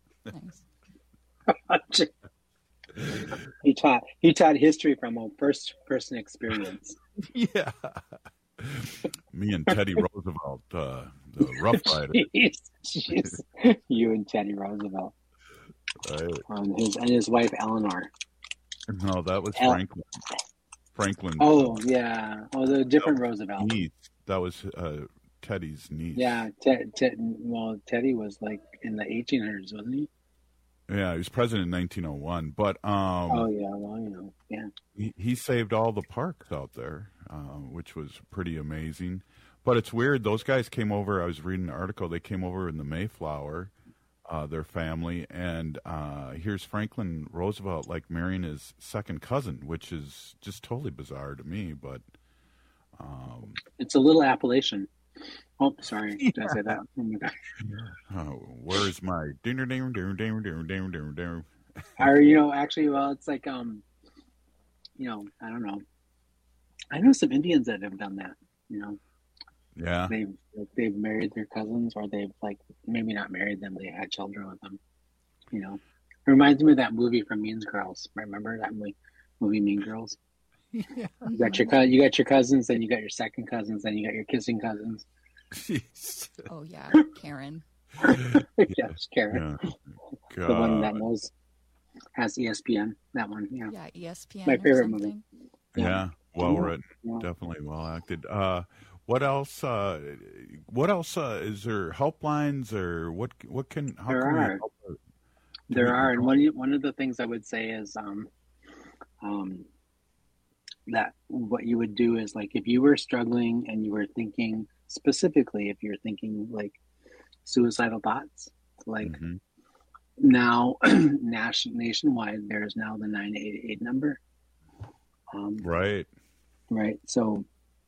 nice. he taught he taught history from a first person experience. Yeah, me and Teddy Roosevelt, uh, the Rough Rider. Jeez, jeez. You and Teddy Roosevelt, right. um, his and his wife Eleanor. No, that was El- Franklin. Franklin. Oh yeah. Oh, the different Roosevelt. Niece. That was uh, Teddy's niece. Yeah. Te- te- well, Teddy was like in the eighteen hundreds, wasn't he? Yeah, he was president in nineteen oh one. But um, oh yeah, well you know, yeah. He, he saved all the parks out there, uh, which was pretty amazing. But it's weird. Those guys came over. I was reading an article. They came over in the Mayflower. Uh, their family, and uh, here's Franklin Roosevelt like marrying his second cousin, which is just totally bizarre to me. But um, it's a little Appalachian. Oh, sorry, did I say that? Oh my God. Oh, where's my dinner, dinner, dinner, dinner, dinner, dinner, dinner, dinner? Or you know, actually, well, it's like um, you know, I don't know. I know some Indians that have done that. You know. Yeah, they've they've married their cousins, or they've like maybe not married them. They had children with them. You know, it reminds me of that movie from Mean Girls. Remember that movie, movie Mean Girls? Yeah. You got your you got your cousins, then you got your second cousins, then you got your kissing cousins. Jeez. Oh yeah, Karen. Yes, Karen. Yeah. The one that knows has E S P N. That one, yeah. Yeah, E S P N. My favorite movie. Yeah, yeah. Well written, yeah. Definitely well acted. Uh, What else? Uh, what else uh, is there? Helplines or what? What can? How there can are. We help her? There are, and one one of the things I would say is, um, um, that what you would do is like if you were struggling and you were thinking specifically, if you're thinking like suicidal thoughts, like mm-hmm. now nation nationwide, there is now the nine eight eight number. Um, right. Right. So.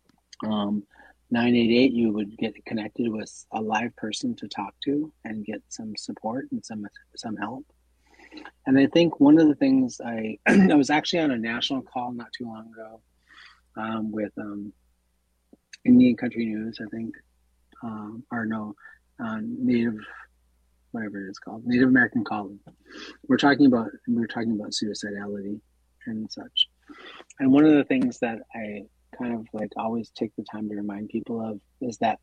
Um, nine eight eight, you would get connected with a live person to talk to and get some support and some some help. And I think one of the things I I was actually on a national call not too long ago um, with um, Indian Country News, I think, um, or no, uh, Native whatever it is called, Native American Calling. We're talking about we're talking about suicidality and such. And one of the things that I kind of like always take the time to remind people of is that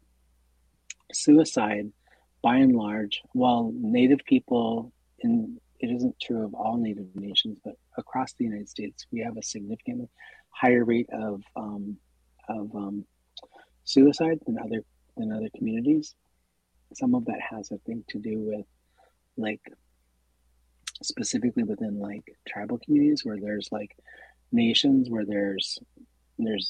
suicide, by and large, while Native people, and it isn't true of all Native nations, but across the United States, we have a significantly higher rate of um, of um, suicide than other than other communities. Some of that has, I think, to do with like specifically within like tribal communities where there's like nations where there's there's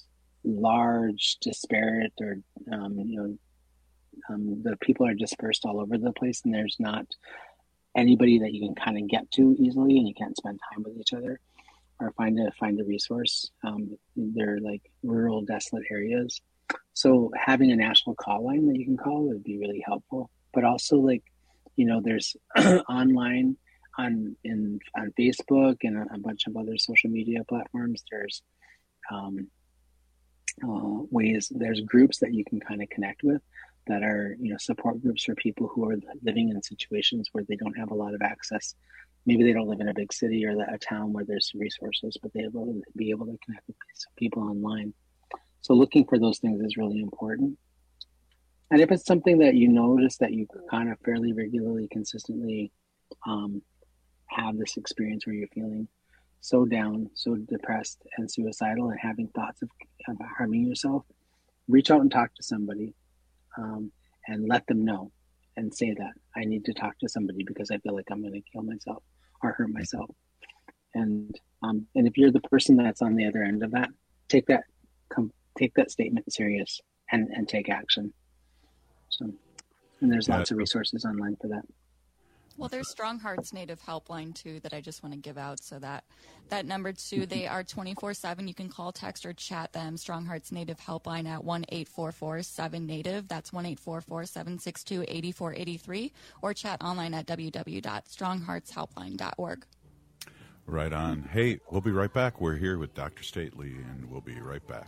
large disparate or um, you know um, the people are dispersed all over the place, and there's not anybody that you can kind of get to easily, and you can't spend time with each other or find a find a resource. Um, they're like rural, desolate areas. So having a national call line that you can call would be really helpful. But also, like, you know, there's online on in on Facebook and a bunch of other social media platforms. There's um, uh, ways. There's groups that you can kind of connect with that are, you know, support groups for people who are living in situations where they don't have a lot of access. Maybe they don't live in a big city or a town where there's resources, but they will be able to connect with people online. So looking for those things is really important. And if it's something that you notice that you kind of fairly regularly, consistently um, have this experience where you're feeling so down, so depressed and suicidal and having thoughts of, of harming yourself, reach out and talk to somebody um, and let them know and say that I need to talk to somebody because I feel like I'm going to kill myself or hurt myself. And um, and if you're the person that's on the other end of that, take that come. Take that statement serious and, and take action. So, and there's lots of resources online for that. Well, there's Strong Hearts Native Helpline, too, that I just want to give out. So that that number, too, they are twenty-four seven. You can call, text, or chat them. Strong Hearts Native Helpline at one eight four four seven native. That's one eight four four seven six two eight four eight three. Or chat online at w w w dot strong hearts helpline dot org. Right on. Hey, we'll be right back. We're here with Doctor Stately, and we'll be right back.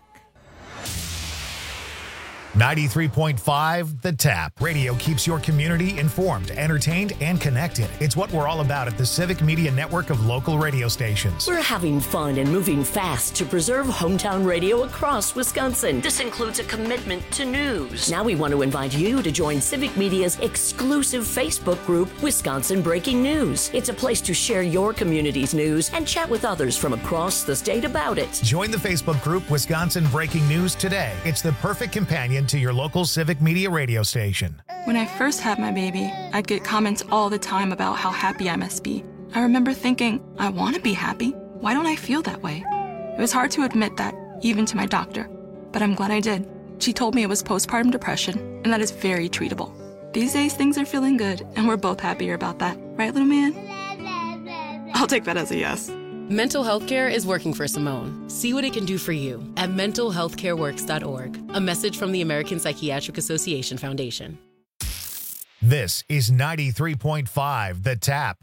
ninety-three point five The Tap. Radio keeps your community informed, entertained, and connected. It's what we're all about at the Civic Media Network of local radio stations. We're having fun and moving fast to preserve hometown radio across Wisconsin. This includes a commitment to news. Now we want to invite you to join Civic Media's exclusive Facebook group, Wisconsin Breaking News. It's a place to share your community's news and chat with others from across the state about it. Join the Facebook group Wisconsin Breaking News today. It's the perfect companion to your local Civic Media radio station. When I first had my baby, I'd get comments all the time about how happy I must be. I remember thinking, I want to be happy. Why don't I feel that way? It was hard to admit that, even to my doctor, but I'm glad I did. She told me it was postpartum depression, and that is very treatable. These days, things are feeling good, and we're both happier about that. Right, little man? I'll take that as a yes. Mental health care is working for Simone. See what it can do for you at mental health care works dot org. A message from the American Psychiatric Association Foundation. This is ninety-three point five The Tap.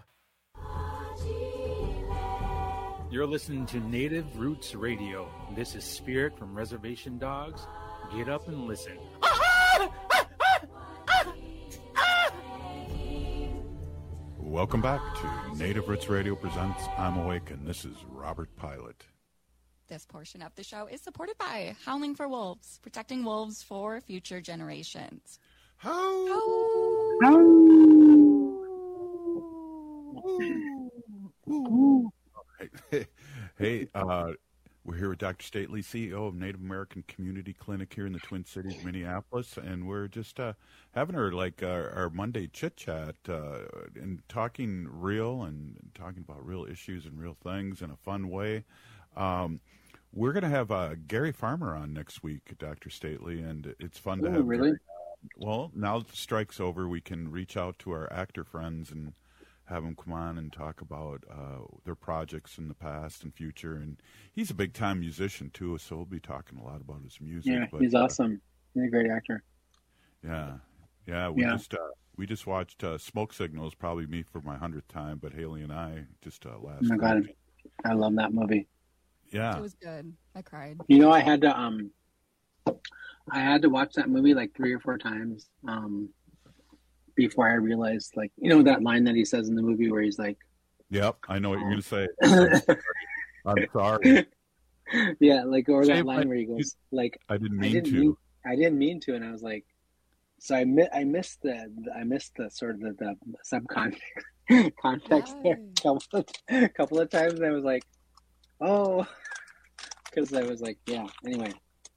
You're listening to Native Roots Radio. This is Spirit from Reservation Dogs. Get up and listen. Welcome back to Native Roots Radio presents I'm Awake, and this is Robert Pilot. This portion of the show is supported by Howling for Wolves, protecting wolves for future generations. How? Hey, hey uh, we're here with Doctor Stately, C E O of Native American Community Clinic here in the Twin Cities, Minneapolis, and we're just uh, having our like our, our Monday chit chat uh, and talking real and talking about real issues and real things in a fun way. Um, we're going to have uh, Gary Farmer on next week, Doctor Stately, and it's fun to Ooh, have. really? Gary. Well, now that the strike's over, we can reach out to our actor friends and have them come on and talk about uh, their projects in the past and future. And he's a big-time musician, too, so we'll be talking a lot about his music. Yeah, but, he's uh, awesome. He's a great actor. Yeah. Yeah, we Yeah. just uh, we just watched uh, Smoke Signals, probably me for my hundredth time, but Haley and I just uh, last Oh my God, night. I love that movie. Yeah. It was good. I cried. You know, I had to um, I had to watch that movie like three or four times. Um, before I realized, like, you know, that line that he says in the movie where he's like, "Yep, I know what you're gonna say." I'm sorry. I'm sorry. Yeah, like, or that Same line line. where he goes, like, I didn't I mean didn't to. mean, I didn't mean to, and I was like, so I mi- I missed the, I missed the sort of the, the subcontext context there a couple of, a couple of times. And I was like, oh, because I was like, yeah. Anyway,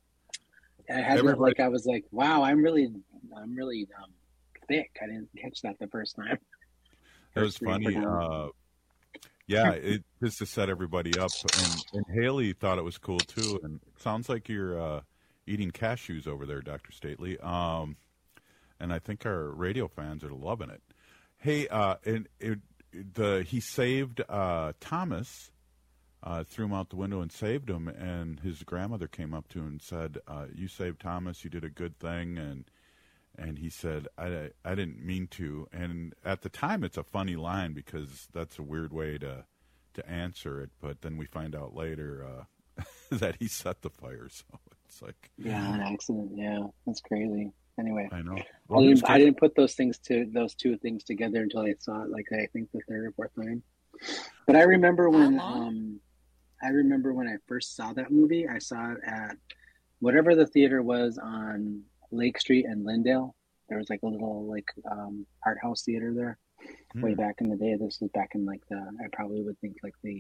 I had to, Everybody- like, I was like, wow, I'm really, I'm really um, thick. I didn't catch that the first time. That was First three or funny. four times. Uh, yeah, it just to set everybody up, and, and Haley thought it was cool too. And it sounds like you're uh, eating cashews over there, Doctor Stately. Um, and I think our radio fans are loving it. Hey, uh, and it, the he saved uh, Thomas, uh, threw him out the window and saved him. And his grandmother came up to him and said, uh, "You saved Thomas. You did a good thing." And And he said, I, I didn't mean to. And at the time, it's a funny line because that's a weird way to to answer it. But then we find out later uh, that he set the fire. So it's like... Yeah, an accident. Yeah, that's crazy. Anyway, I know. I Well, he was didn't, I didn't put those things to those two things together until I saw it, like, I think the third or fourth time. But I remember when um, I remember when I first saw that movie. I saw it at whatever the theater was on Lake Street and Lindale. There was like a little like um, art house theater there way Hmm. back in the day. This was back in like the I probably would think like the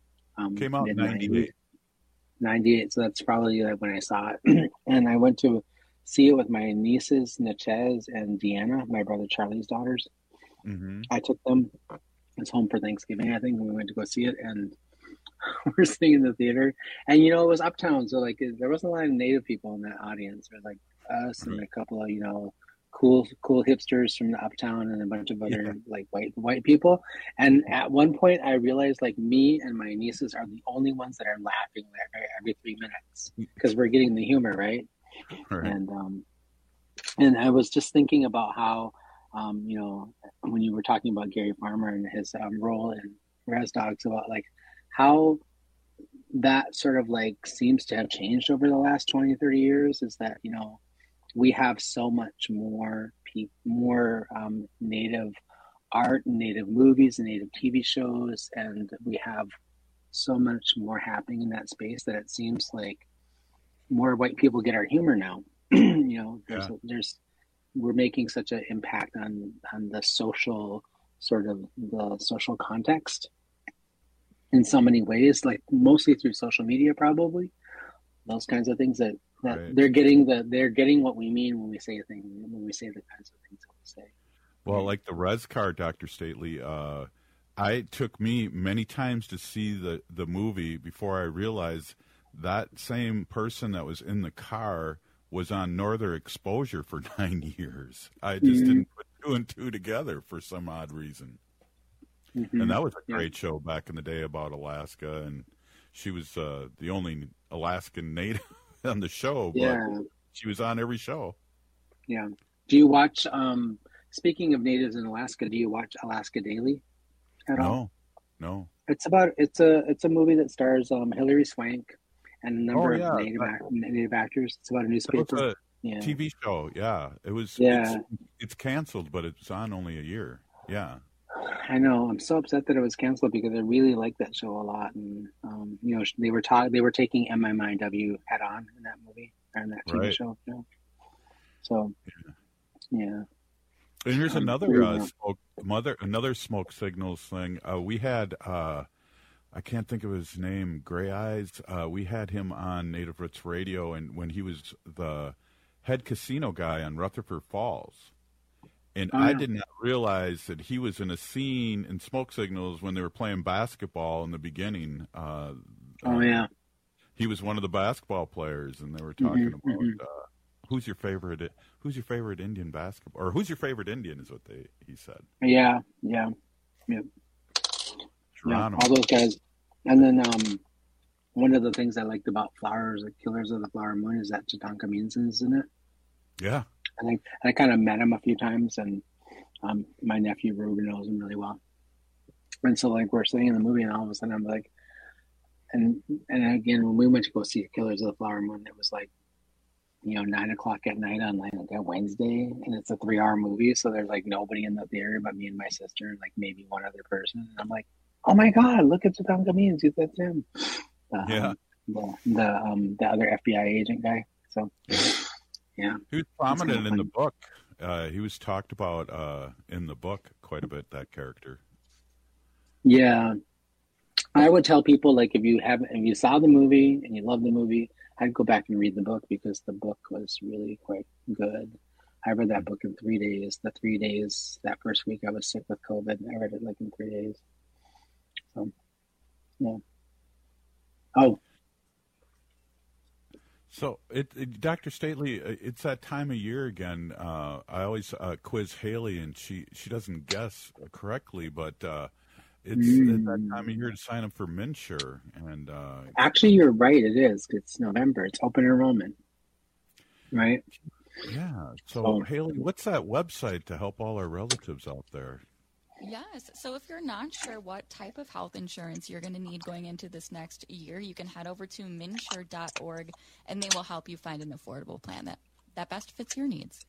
um, Came out in mid-nineties. ninety-eight. ninety-eight, so that's probably like when I saw it. And I went to see it with my nieces, Natchez and Deanna, my brother Charlie's daughters. Mm-hmm. I took them. I was home for Thanksgiving, I think, and we went to go see it. And we're sitting in the theater. And, you know, it was uptown, so, like, there wasn't a lot of Native people in that audience. There was, like, us and a couple of, you know, cool cool hipsters from the uptown and a bunch of other, Yeah. like, white white people. And at one point, I realized, like, me and my nieces are the only ones that are laughing every, every three minutes because we're getting the humor, right? Right. And um, and I was just thinking about how, um, you know, when you were talking about Gary Farmer and his um, role in Res Dogs, about like how that sort of like seems to have changed over the last twenty, thirty years, is that, you know, we have so much more pe- more um, native art, native movies, and native T V shows, and we have so much more happening in that space that it seems like more white people get our humor now. You know, there's, Yeah. there's we're making such an impact on on the social sort of the social context in so many ways, like mostly through social media, probably those kinds of things that, that Right. they're getting the they're getting what we mean when we say a thing, when we say the kinds of things that we say. Well, like the res car, Doctor Stately, uh, I it took me many times to see the, the movie before I realized that same person that was in the car was on Northern Exposure for nine years. I just Mhm. didn't put two and two together for some odd reason. Mhm. And that was a Yeah. great show back in the day about Alaska, and she was uh, the only Alaskan native on the show, but Yeah. she was on every show. Yeah. Do you watch? Um, speaking of natives in Alaska, do you watch Alaska Daily at all? No, no. It's about it's a it's a movie that stars um, Hilary Swank and a number Oh, yeah. of native That- act, native actors. It's about a That was newspaper. a Yeah. T V show. Yeah, it was. Yeah. it's, it's canceled, but it's on only a year. Yeah, I know. I'm so upset that it was canceled because I really liked that show a lot, and um, you know, they were ta- they were taking M M I W head on in that movie or in that T V Right. show. You know? So, yeah. and here's Um, another uh, yeah. smoke mother another smoke signals thing. Uh, we had uh, I can't think of his name. Gray Eyes. Uh, we had him on Native Roots Radio, and when he was the head casino guy on Rutherford Falls. And Oh, I yeah. did not realize that he was in a scene in Smoke Signals when they were playing basketball in the beginning. Uh, Oh uh, yeah. he was one of the basketball players, and they were talking Mhm, about mhm. uh, who's your favorite, who's your favorite Indian basketball, or who's your favorite Indian is what they he said. Yeah. Yeah. Yeah. Yeah, Geronimo. all those guys. And then um, one of the things I liked about Flowers, the Killers of the Flower Moon, is that Tatanka Minson's in it. Yeah, I think I kind of met him a few times, and um, my nephew Ruben knows him really well. And so, like, we're sitting in the movie, and all of a sudden, I'm like, and and again, when we went to go see Killers of the Flower Moon, it was like you know, nine o'clock at night on like a Wednesday, and it's a three hour movie. So there's like nobody in the theater but me and my sister and like maybe one other person. And I'm like, oh my God, look at Tutankhamun, dude, that's him. Uh, Yeah. The, the, um, the other F B I agent guy. So, yeah. He was prominent in the book. Uh, he was talked about uh, in the book quite a bit, that character. Yeah. I would tell people, like, if you haven't, if you saw the movie and you love the movie, I'd go back and read the book because the book was really quite good. I read that book in three days. The three days, that first week I was sick with COVID, I read it like in three days. So, yeah. Oh. So, it, it, Doctor Stately, it's that time of year again. Uh, I always uh, quiz Haley, and she, she doesn't guess correctly, but uh, it's, Mm. it's that time of year to sign up for MNsure. And uh, Actually, you're right. It is. It's November. It's open enrollment, right? yeah. So, Oh. Haley, what's that website to help all our relatives out there? Yes. So if you're not sure what type of health insurance you're going to need going into this next year, you can head over to minsure dot org and they will help you find an affordable plan that, that best fits your needs.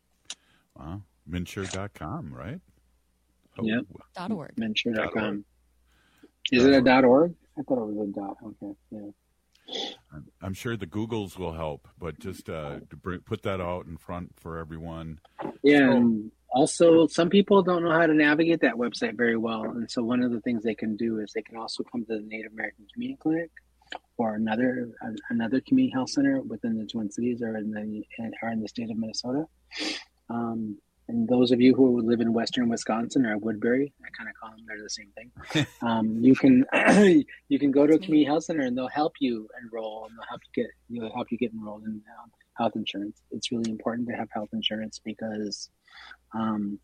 Wow. MNsure dot com, right? Oh, Yep. Dot org. Minsure dot Dot org. com. Is it a dot org? I thought it was a dot. Okay. Yeah. I'm, I'm sure the Googles will help, but just uh, to bring, put that out in front for everyone. Yeah. So- And also, some people don't know how to navigate that website very well. And so one of the things they can do is they can also come to the Native American Community Clinic or another another community health center within the Twin Cities or in the or in the state of Minnesota. Um, and those of you who live in Western Wisconsin or Woodbury, I kind of call them, they're the same thing. Um, you can you can go to a community health center and they'll help you enroll and they'll help you get they'll help you get enrolled in um, health insurance. It's really important to have health insurance because um,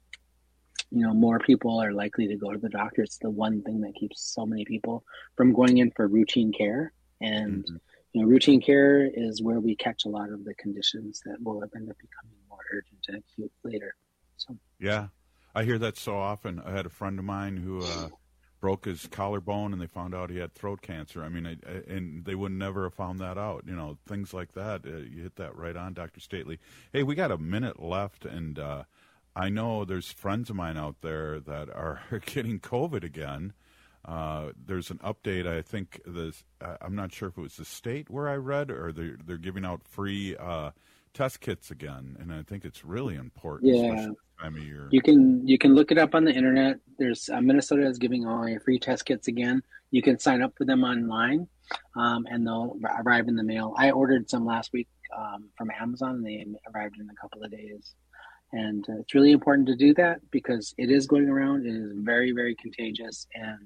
you know, more people are likely to go to the doctor. It's the one thing that keeps so many people from going in for routine care. And, mm-hmm. you know, routine care is where we catch a lot of the conditions that will end up becoming more urgent and acute later. So, yeah, I hear that so often. I had a friend of mine who uh, broke his collarbone and they found out he had throat cancer. I mean, I, I, and they would never have found that out. You know, things like that. Uh, you hit that right on, Doctor Stately. Hey, we got a minute left, and uh, I know there's friends of mine out there that are getting COVID again. Uh, there's an update. I think this. Uh, I'm not sure if it was the state where I read, or they're they're giving out free uh, test kits again, and I think it's really important. Yeah, especially this time of year. You can you can look it up on the internet. There's uh, Minnesota is giving away free test kits again. You can sign up for them online, um, and they'll arrive in the mail. I ordered some last week um, from Amazon, and they arrived in a couple of days. And uh, it's really important to do that because it is going around. It is very, very contagious. And,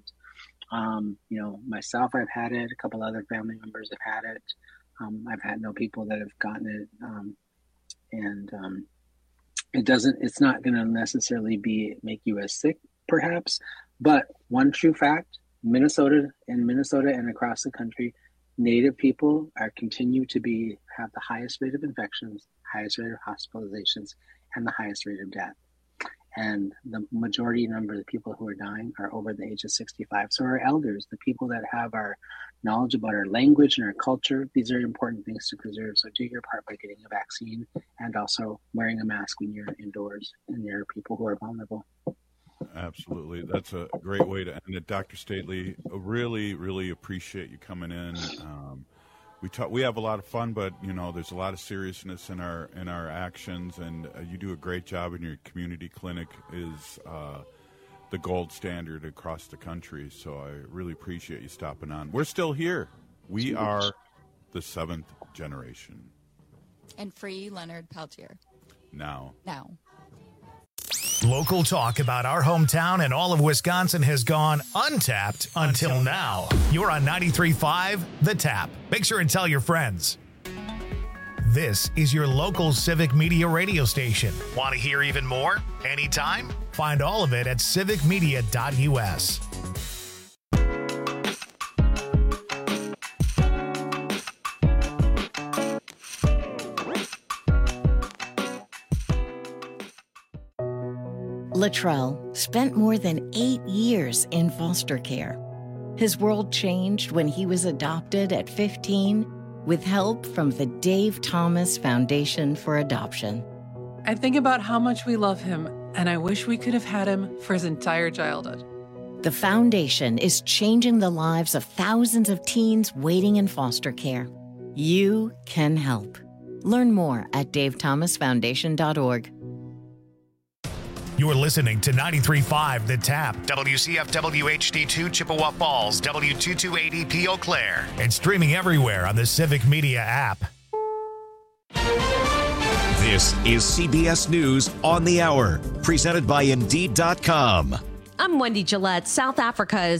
um, you know, myself, I've had it. A couple other family members have had it. Um, I've had no people that have gotten it. Um, and um, it doesn't, it's not going to necessarily be make you as sick, perhaps. But one true fact, Minnesota in Minnesota and across the country, Native people are continue to be have the highest rate of infections, highest rate of hospitalizations, and the highest rate of death. And the majority number of the people who are dying are over the age of sixty-five. So our elders, the people that have our knowledge about our language and our culture, these are important things to preserve. So do your part by getting a vaccine and also wearing a mask when you're indoors and there are people who are vulnerable. Absolutely. That's a great way to end it. Doctor Stately, really, really appreciate you coming in. Um, We talk, we have a lot of fun, but you know, there's a lot of seriousness in our in our actions, and uh, you do a great job. And your community clinic is uh, the gold standard across the country. So I really appreciate you stopping on. We're still here. We are the seventh generation. And free Leonard Peltier. Now. Now. Local talk about our hometown and all of Wisconsin has gone untapped until now. You're on ninety-three point five The Tap. Make sure and tell your friends. This is your local civic media radio station. Want to hear even more? Anytime? Find all of it at civic media dot U S. Latrell spent more than eight years in foster care. His world changed when he was adopted at fifteen with help from the Dave Thomas Foundation for Adoption. I think about how much we love him, and I wish we could have had him for his entire childhood. The foundation is changing the lives of thousands of teens waiting in foster care. You can help. Learn more at dave thomas foundation dot org. You're listening to ninety-three point five The Tap, W C F W H D two Chippewa Falls, W two twenty-eight E P Eau Claire, and streaming everywhere on the Civic Media app. This is C B S News on the Hour, presented by Indeed dot com. I'm Wendy Gillette. South Africa is